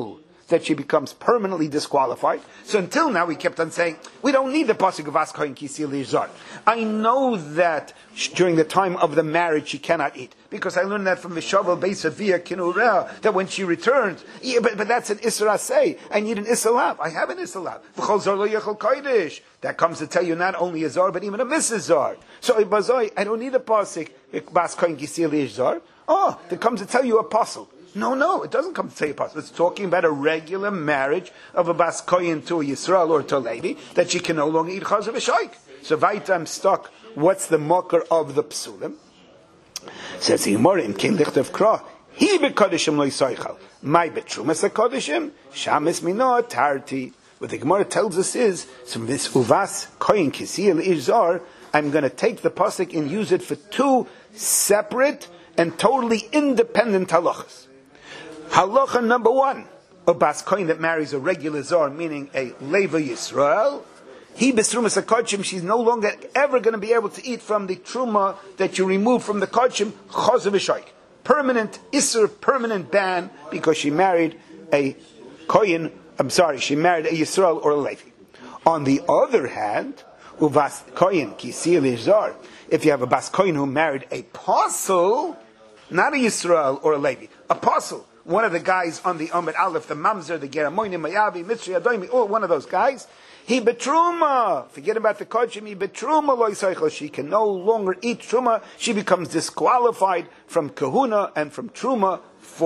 that she becomes permanently disqualified. So until now we kept on saying, we don't need the pasuk of Vas Kohen Kisil Yizar. I know that during the time of the marriage she cannot eat, because I learned that from Vishaval Beis Avia Kinureh, that when she returns, but that's an Isra Aseh. I need an Isalav. I have an Isalav. V'chol Zar lo yechol kodesh. That comes to tell you not only a Zar, but even a Mrs. Zar. So I don't need a pasuk Vas Kohen Kisil Yizar. Oh, that comes to tell you apostle. No, it doesn't come to tell you apostle. It's talking about a regular marriage of a Bas Kohen to a Yisrael or to a Levi, that she can no longer eat Chazav V'shoik. So Vaita, I'm stuck. What's the mocker of the psulim? Says the Gemara in King Lichtav Kra, He bekodishim lo yisoichal. My betrumas akodishim, shamis mino tarti. What the Gemara tells us is, from this uvas koyin kisiyel izar, I'm going to take the pasuk and use it for two separate and totally independent halachas. Halacha number one, a bas koyin that marries a regular zar, meaning a Levi Yisrael, he besrumas akodshim, she's no longer ever going to be able to eat from the truma that you remove from the kodshim, chazav v'shoik. Permanent isur, permanent ban, because she married a koyin, she married a Yisrael or a Levi. On the other hand, uvas koyin kisil izar, if you have a bas koyin who married a apostle, not a Yisrael or a Levi, apostle, one of the guys on the Amid Aleph, the Mamzer, the Geramoynim, Mayavi, Mitzri, Adoimi, or one of those guys, he betruma. Forget about the kodshim. He betruma loy soichel. She can no longer eat truma. She becomes disqualified from kahuna and from truma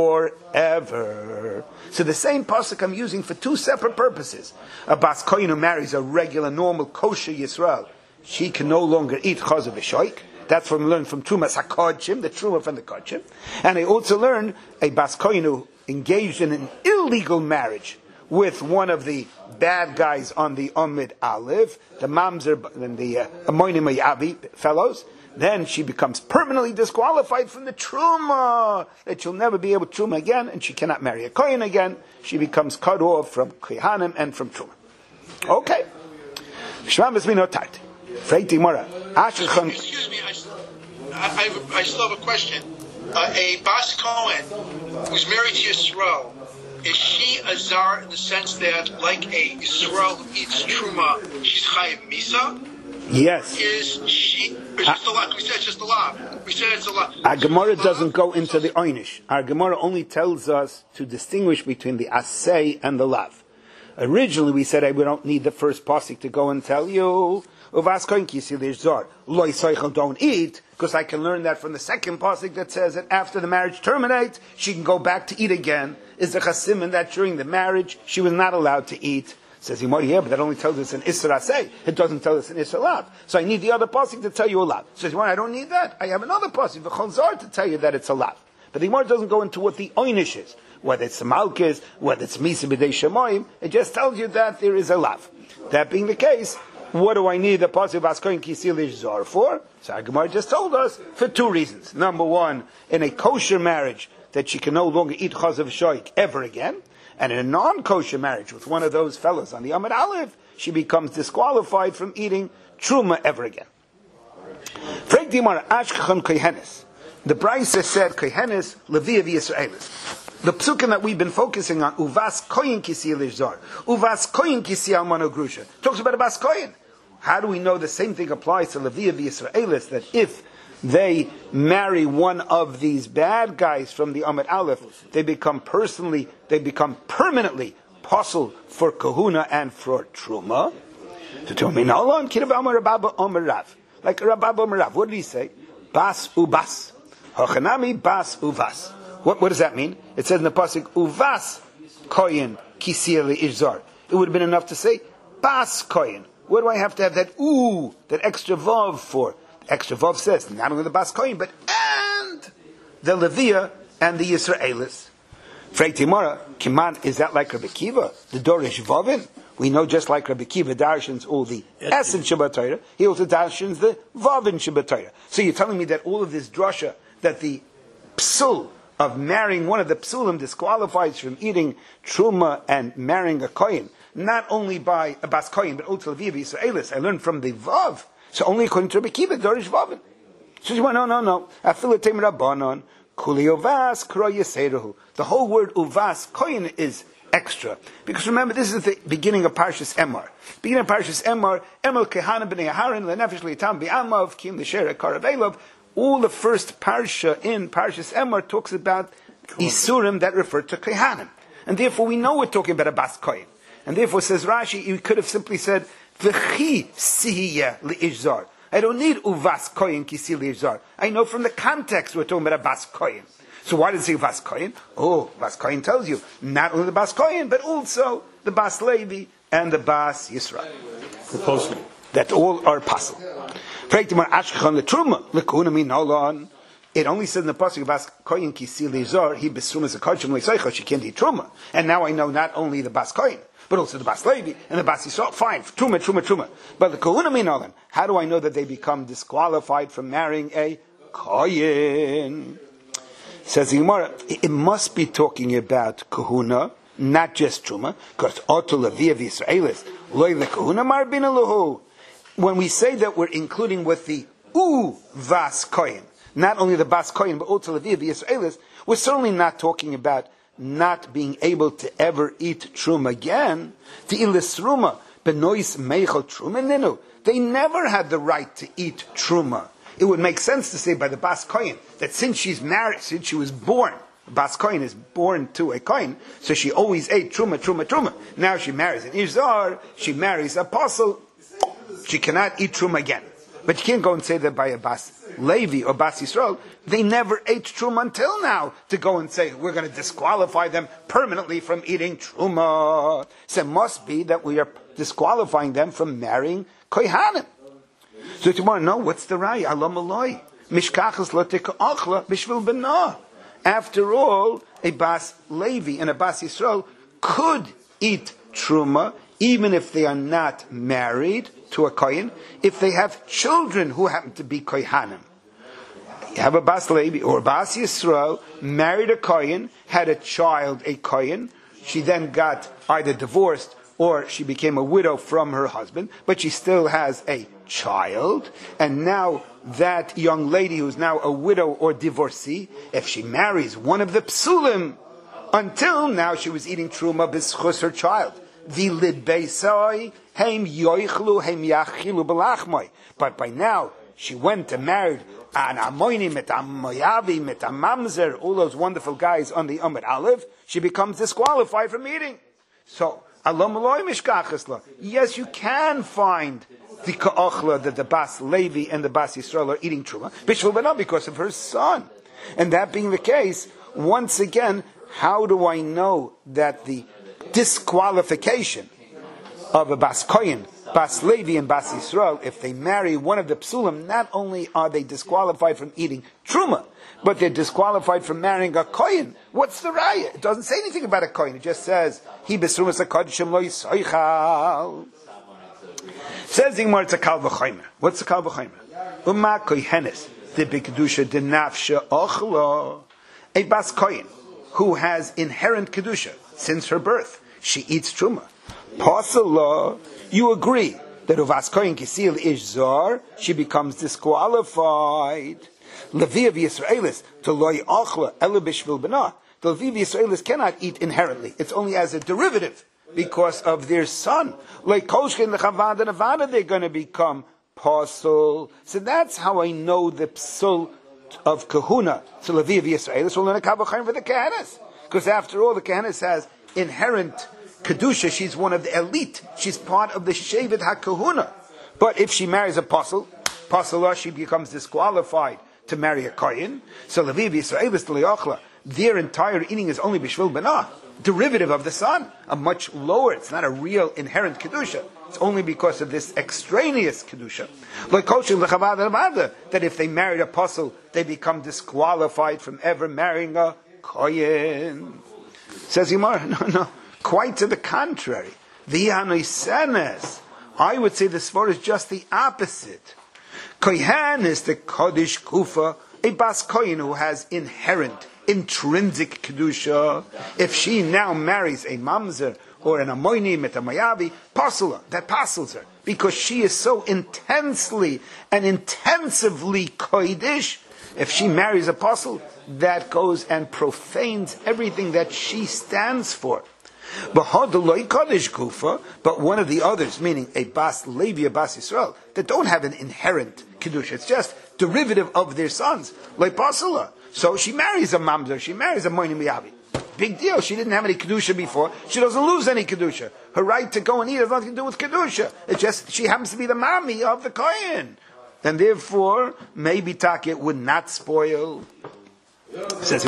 forever. So the same pasuk I'm using for two separate purposes. A bas koyin who marries a regular, normal, kosher Yisrael, she can no longer eat chazav v'shoik. That's from learn from Trumas HaKodshim, the Truma from the Kodshim. And I also learned a Bas Koyin who engaged in an illegal marriage with one of the bad guys on the Amid Aleph, the Mamzer and the Amoinim Mayavi fellows. Then she becomes permanently disqualified from the Truma, that she'll never be able to Truma again, and she cannot marry a Koyin again. She becomes cut off from Kohanim and from Truma. Okay. Shema Besmino Tart. Excuse me, I still have a question. A Bas Kohen who's married to Yisrael, is she a Zar in the sense that, like a Yisrael who eats Truma, she's Chayiv Misa? Yes. Is she? It's just a lot. We said it's just a lot. We said it's a lot. Our Gemara doesn't go into the Oynish. Our Gemara only tells us to distinguish between the Asay and the Lav. Originally we said, we don't need the first pasuk to go and tell you, Uvas koyin kisil izar, lo yisoichel, don't eat, because I can learn that from the second pasuk that says that after the marriage terminates, she can go back to eat again. Is the chasim that during the marriage she was not allowed to eat? Says he, yeah, but that only tells us an Isra Aseh. It doesn't tell us an Isra Lav. So I need the other pasuk to tell you a Lav. Says he, I don't need that. I have another pasuk, V'chol Zar, to tell you that it's a Lav. But the Gemara doesn't go into what the Oynish is, whether it's the Malkis, whether it's Misa B'dei Shemoyim. It just tells you that there is a Lav. That being the case, what do I need the pasuk of Askoyin Kisil Zar for? So our Gemara just told us for two reasons. Number one, in a kosher marriage, that she can no longer eat chazav shoik ever again. And in a non-kosher marriage with one of those fellows on the Amid Aleph, she becomes disqualified from eating truma ever again. The Brisa said, Kohenes, Levi Yisraelis. The psukim that we've been focusing on, Uvas Koyin Kisil Zar, Uvas Koyin Kisil Almano Grusha, talks about a Bas Koyin. How do we know the same thing applies to Levi Yisraelis, that if they marry one of these bad guys from the Amid Aleph, they become permanently apostle for kahuna and for truma? So to me, like Rabab Rav, what did he say? Bas ubas, hachanami bas uvas. What does that mean? It says in the pasuk uvas koyin kisir izar. It would have been enough to say bas koyin. What do I have to have that that extra vav for? Extra vav says not only the bas koyin, but and the Leviah and the Yisraelis. Frei Timora, Kiman, is that like Rabbi Kiva? The Dorish Vavin? We know just like Rabbi Kiva darshans all the essence Shabbat Torah, he also darshans the Vavin Shabbat Torah. So you're telling me that all of this drasha, that the psul of marrying one of the psulim disqualifies from eating truma and marrying a koyin, not only by a bas koyin, but also Leviah Yisraelis. I learned from the Vav. So only according to Rabbi Kiva, Dorish Vavin. So you want, no. Afilatim Rabbanon, Kuli Uvas, Kro Yiserahu. The whole word Uvas, Koyin, is extra. Because remember, this is the beginning of Parshas Emor. Beginning of Parshas Emor, Emor Kehanim b'nei Aharon, Lenefesh Litam Bi'amav, Kim L'Sher Karavelov. All the first Parsha in Parshas Emor talks about Isurim that refer to Kehanim. And therefore we know we're talking about a Bas Kohen. And therefore, says Rashi, you could have simply said, V'chi sihiyeh li'ishzar. I don't need uvas koyin kisi li'ishzar. I know from the context we're talking about a bas koyin. So why does it say bas koyin? Oh, bas koyin tells you, not only the bas koyin, but also the bas Levi and the bas Yisrael. Proposal. That all are possible. It only says in the pasuk bas koyin kisi li'ishzar, he besrumas a kodshim le'isaycha, she can't eat truma. And now I know not only the bas koyin, but also the Bas Levi and the Bas Yisrael. Fine, truma. But the Kahuna Minolan, how do I know that they become disqualified from marrying a Kohen? Says the Gemara, it must be talking about Kahuna, not just Truma, because Oto Leviav Yisraelis, Loi the Kahuna Marbina Luhu. When we say that we're including with the Vas Kohen, not only the Bas Kohen, but Oto Leviav Yisraelis, we're certainly not talking about not being able to ever eat truma again. The ilisruma benois meichel truma ninu. They never had the right to eat truma. It would make sense to say by the Bas Kohen that since she's married, since she was born, Bas Kohen is born to a Kohen, so she always ate truma. Now she marries an Ishzar, she marries an apostle, she cannot eat truma again. But you can't go and say that by a Bas Levi or Bas Yisrael, they never ate Truma until now, to go and say, we're going to disqualify them permanently from eating Truma. So it must be that we are disqualifying them from marrying Kohanim. So tomorrow, no, what's the Raya? Alam Eloi. Mishkachas latika achla bishvil benah. After all, a Bas Levi and a Bas Yisrael could eat Truma, even if they are not married to a Kohen, if they have children who happen to be Kohanim. You have a Bas Levi or a Bas Yisrael, married a Kohen, had a child, a Kohen. She then got either divorced or she became a widow from her husband, but she still has a child. And now that young lady who's now a widow or divorcee, if she marries one of the Psulim, until now she was eating Truma b'schus her child. But by now, she went and married an Amoini, met a Moyavi, met a Mamzer, all those wonderful guys on the Amud Aleph, she becomes disqualified from eating. So, yes, you can find the Ka'achla that the Bas Levi and the Bas Yisrael are eating Truma, because of her son. And that being the case, once again, how do I know that the disqualification of a Bas Kohen, Bas Levi and Bas Yisrael, if they marry one of the Psulim, not only are they disqualified from eating Truma, but they're disqualified from marrying a Kohen? What's the raya? It doesn't say anything about a Kohen. It just says, He besrumas HaKodeshim lo yisoichal. Says the Gemara, it's a Kal V'chomer. What's a Kal V'chomer? Uma Kohenes, the B'kedusha de nafsha ochlo. A Bas Kohen, who has inherent Kedusha, since her birth, she eats Truma. Pasala, you agree that Uvas Kohen Kisil Ish Zar, she becomes disqualified. Levi of Yisraelis, to Loi Achla, Ela Bishvil Benah. The Levi of Yisraelis cannot eat inherently. It's only as a derivative, because of their son. Like Koshkin, the Chavada, and Avada, they're going to become Pasal. So that's how I know the Psul of Kahuna to Levi of Yisraelis will learn a Kavachayim for the Kahanas. Because after all, the Kahanas has inherent Kedusha, she's one of the elite. She's part of the Shevet HaKahuna. But if she marries a Pasal, she becomes disqualified to marry a Kohen. So Levi Yisraelis T'liachla, their entire eating is only Bishvil Benah, derivative of the son, a much lower. It's not a real inherent Kedusha. It's only because of this extraneous Kedusha. Like Koshin L'Chavada Avada, that if they married a Pasal, they become disqualified from ever marrying a Kohen. Says Yomar, no. Quite to the contrary. V'yanoisenes. I would say the Svar is just the opposite. Kohen is the Kodesh Kufa, a Bas Kohen who has inherent, intrinsic Kedusha. If she now marries a Mamzer or an Amoini met a Mayavi, Pasula, that passes her. Because she is so intensely and intensively Kodesh, if she marries a Pasal, that goes and profanes everything that she stands for. But one of the others, meaning a Bas Levi, a Bas Yisrael, that don't have an inherent Kedusha, it's just derivative of their sons, like Basala. So she marries a Mamzer, she marries a Moini Miyavi. Big deal, she didn't have any Kedusha before, she doesn't lose any Kedusha. Her right to go and eat has nothing to do with Kedusha. It's just, she happens to be the Mami of the Kohen. And therefore, maybe Takit would not spoil. Says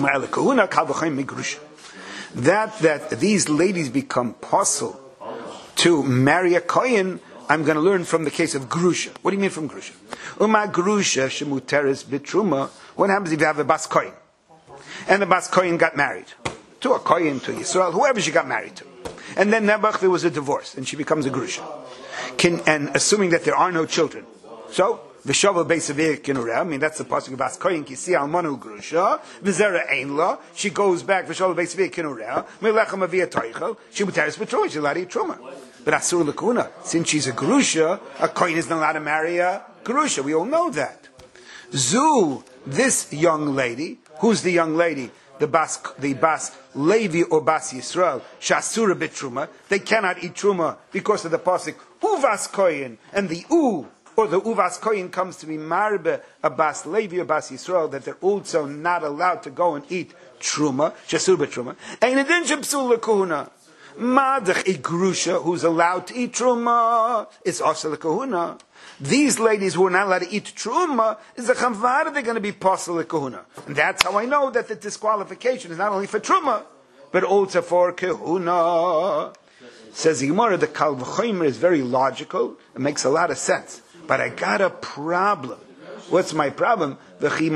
that these ladies become possible to marry a Kohen, I'm going to learn from the case of Grusha. What do you mean from Grusha? Uma Grusha shemuteres bitruma. What happens if you have a Bas Kohen? And the Bas Kohen got married to a Kohen, to Yisrael, whoever she got married to. And then Nebuch, there was a divorce, and she becomes a Grusha. And assuming that there are no children. So, V'shovel beisavir kinureh. I mean, that's the pasuk of Bas Kohen. Kisi almanu grusha. V'zera ein la. She goes back. V'shovel beisavir kinureh. Melechem avia toichel. She muteres betruma. She's allowed to eat truma. But asur lekuna. Since she's a grusha, a Kohen is not allowed to marry a grusha. We all know that. Zu, this young lady. Who's the young lady? The Bas Levi or Bas Yisrael. Shasura betruma. They cannot eat truma because of the pasuk uvas Kohen and the or the Uvas Kohen comes to be marbe a Bas Levi or Bas Yisrael, that they're also not allowed to go and eat truma, shasur betruma. And in addition, psul lekuna, madach a grusha who's allowed to eat truma is also lekuna. These ladies who are not allowed to eat truma is a chamvara. They're going to be pasal lekuna, and that's how I know that the disqualification is not only for truma but also for kahuna. Says the Gemara, the Kal V'chomer is very logical. It makes a lot of sense. But I got a problem. What's my problem? We have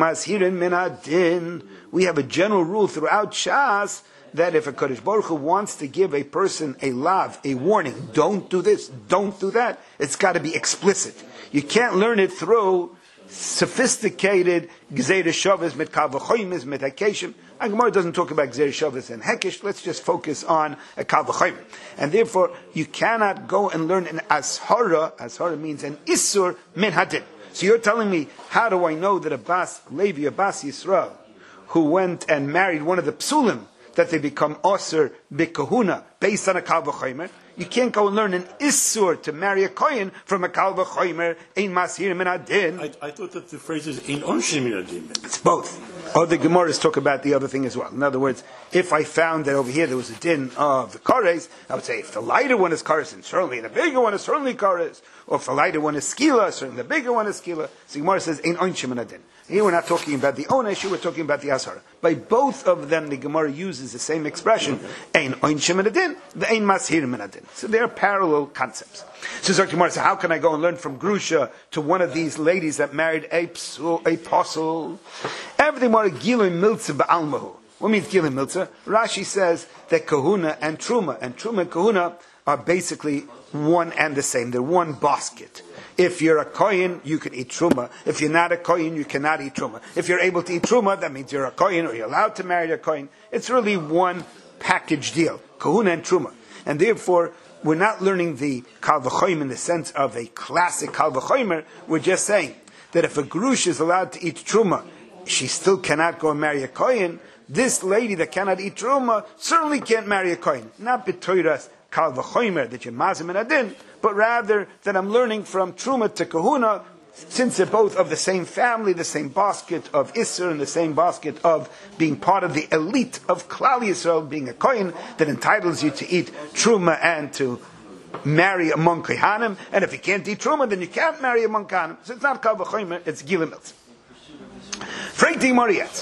a general rule throughout Shas that if a Kodesh Baruch Hu wants to give a person a lav, a warning, don't do this, don't do that, it's got to be explicit. You can't learn it through sophisticated Gzeir Shavas, mit Kal V'chomer, mit Hakeshim. Gemara doesn't talk about Gzeir Shavas and Hekesh. Let's just focus on a Kal V'chomer. And therefore, you cannot go and learn an Ashara. Ashara means an Isur min Hadin. So you're telling me, how do I know that a Bas Levi, a Bas Yisrael, who went and married one of the Psulim, that they become Osir B'kahuna, based on a Kal V'chomer? You can't go and learn an Isur to marry a Kohen from a Kal V'chomer, Ein Masir min Hadin. I thought that the phrase is Ein Onshim min Hadin. It's both. Other Gemaras talk about the other thing as well. In other words, if I found that over here there was a din of the Kores, I would say if the lighter one is Kores, then certainly the bigger one is certainly Kores. Or if the lighter one is Skila, certainly the bigger one is Skila. So Gemara says, Ein Onshim min Hadin. Here we're not talking about the Onesh, we're talking about the Asara. By both of them, the Gemara uses the same expression, Ein Onshim min Hadin, the Ein Masir min Hadin. So they're parallel concepts. So Gemara says, how can I go and learn from Grusha to one of these ladies that married a posel? Everything more Gilui Miltza Ba'almahu. What means Gilui Miltza? Rashi says that Kahuna and Truma and Kahuna are basically one and the same. They're one basket. If you're a Kohen, you can eat Truma. If you're not a Kohen, you cannot eat Truma. If you're able to eat Truma, that means you're a Kohen or you're allowed to marry a Kohen. It's really one package deal. Kahuna and Truma. And therefore, we're not learning the Kal V'chomer in the sense of a classic Kal V'chomer. We're just saying that if a Grush is allowed to eat Truma, she still cannot go and marry a Kohen. This lady that cannot eat Truma certainly can't marry a Kohen. Not b'toiras Kal V'chomer, that you're mazim and adin, but rather that I'm learning from Truma to Kahuna, since they're both of the same family, the same basket of Isser, and the same basket of being part of the elite of Klal Yisrael, being a Kohen, that entitles you to eat Truma and to marry among Kohanim, and if you can't eat Truma, then you can't marry among Kohanim. So it's not Kal V'chomer, it's Gilui Miltza. Freiti Moriet.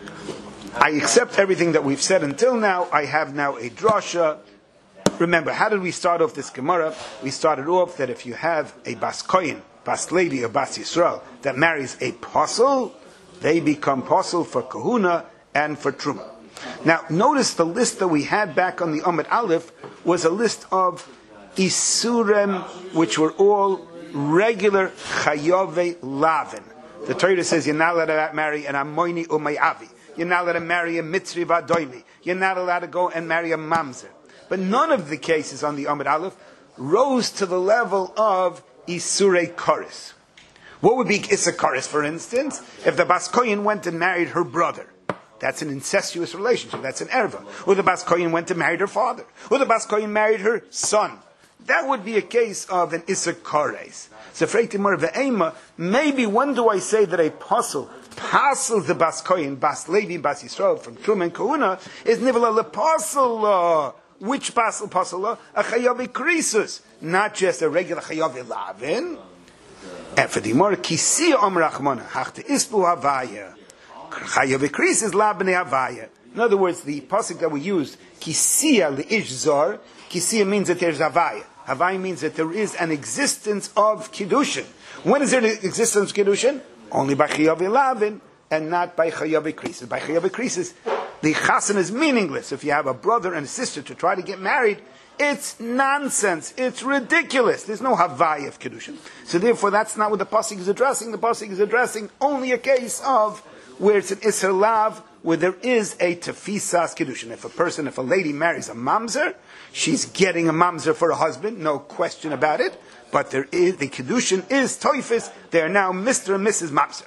I accept everything that we've said until now. I have now a drasha. Remember, how did we start off this Gemara? We started off that if you have a Bas Kohen, Bas Levi or Bas Yisrael that marries a posel, they become posel for Kahuna and for Truma. Now, notice the list that we had back on the Amud Aleph was a list of Isurem, which were all regular Chayove Lavin. The Torah says you're not allowed to marry an Amoini or Mayavi. You're not allowed to marry a Mitzri Vadoimi. You're not allowed to go and marry a Mamzer. But none of the cases on the Amud Aleph rose to the level of Isurei Koris. What would be Issa Koris, for instance, if the Bas Kohen went and married her brother? That's an incestuous relationship. That's an erva. Or the Bas Koyin went to marry her father. Or the Bas Koyin married her son. That would be a case of an Issa Kores. So Freitimor Ve'ema, maybe when do I say that a pasul the Bas Koyin, Bas Levi, Bas Yisrael from Truma and Kahuna is Nivala Le Pasul. Which pasul? A Chayav Krisus. Not just a regular Chayav Lavin. And for the more Kisiya Rachmana, Hachta Ispu Havaya. Chayav Krisus Labne Havaya. In other words, the pasuk that we used, Kisiya Le'ish Zor, Kisiya means that there's Havaya. Havaya means that there is an existence of Kiddushin. When is there an existence of Kiddushin? Only by Chayav Lavin, and not by Chayav Krisis. By Chayav Krisis, the Chasen is meaningless. If you have a brother and a sister to try to get married, it's nonsense. It's ridiculous. There's no Havaya of Kiddushin. So therefore, that's not what the pasuk is addressing. The pasuk is addressing only a case of where it's an Isser Lav, where there is a Tefisas Kiddushin. If a lady marries a mamzer, she's getting a mamzer for a husband, no question about it, but the Kiddushin is Toifis, they are now Mr. and Mrs. Mamzer.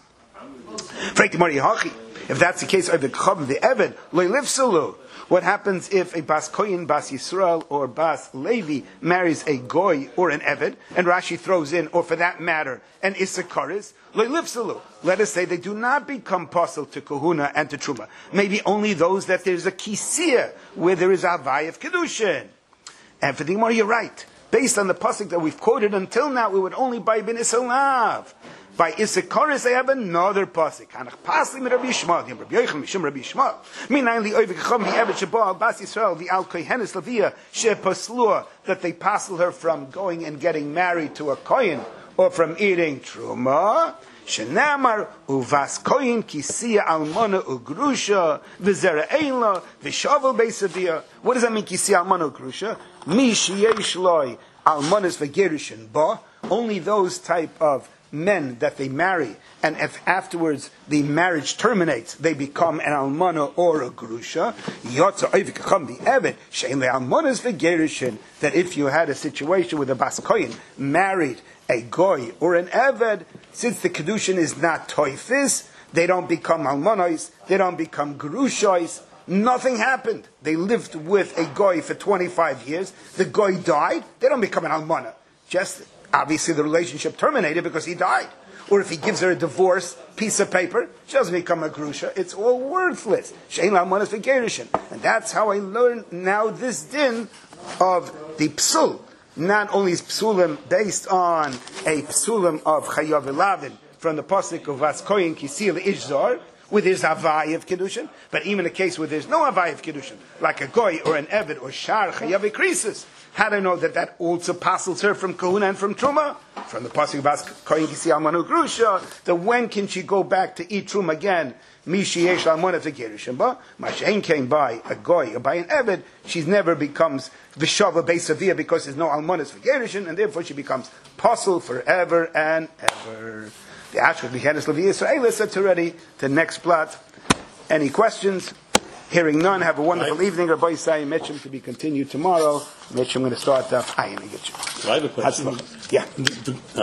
If that's the case, the Eved, Lo Lifsalu. What happens if a Bas Koyin, Bas Yisrael, or Bas Levi marries a Goy or an Eved, and Rashi throws in, or for that matter, an Issachariz? Lo Lifsalu. Let us say they do not become pasul to Kahuna and to Truma. Maybe only those that there's a Kisiya, where there is a Havaya of Kedushin. And for the Gemara, you're right. Based on the pasuk that we've quoted until now, we would only buy bin Isalav. By Issachariz, I have another pasuk. Hanach pasli mit Rabbi Yishmael, Rabbi Yochanan mishum Rabbi Yishmael. Minayin li oivik chacham the Eved sheba Bas Yisrael the al kohenes levia shepaslua, that they passel her from going and getting married to a kohen or from eating truma. Shenamar uvas koyin kisiya almana ugrusha v'zera eila v'shavel beisavia. What does that mean? Kisiya almana ugrusha mi sheyesh loy almanas v'gerushin ba. Only those type of men that they marry, and if afterwards the marriage terminates, they become an almana or a grusha. Yotza oivik chacham the Eved shein le almanas v'gerushin. That if you had a situation with a Bas Koyin married a goy or an Eved, since the Kedushin is not toifis, they don't become almonois, they don't become grushois, nothing happened. They lived with a goy for 25 years, the goy died, they don't become an almona. Just, obviously the relationship terminated because he died. Or if he gives her a divorce piece of paper, she doesn't become a grusha, it's all worthless. Shein almonas v'gerushin. And that's how I learn now this din of the psul. Not only is psulim based on a psulim of Chayav Elavin from the pasuk of Vas Koyin Kisil Ishzar, where there's Havaya of Kiddushin, but even a case where there's no Havaya of Kiddushin, like a Goy or an Eved or Shar Chayav Krisis. How do I know that also passes her from Kahuna and from Truma? From the pasuk of Vas Koyin Kisil Manu Grusha, that when can she go back to eat Truma again? Mishi Yesh Almona V'Gerushin Ba, Mashain came by a Goy or by an Eved, she never becomes V'Shava Beisavia because there's no Almonas V'Gerushin, and therefore she becomes pasul forever and ever. The Ashkot V'Chenes Levi Yisrael is set already. The next plot. Any questions? Hearing none, have a wonderful evening. Rabbi Yisai Mitchum to be continued tomorrow. Mitchum, I'm going to start Ayin and get you. I have a question. Yeah.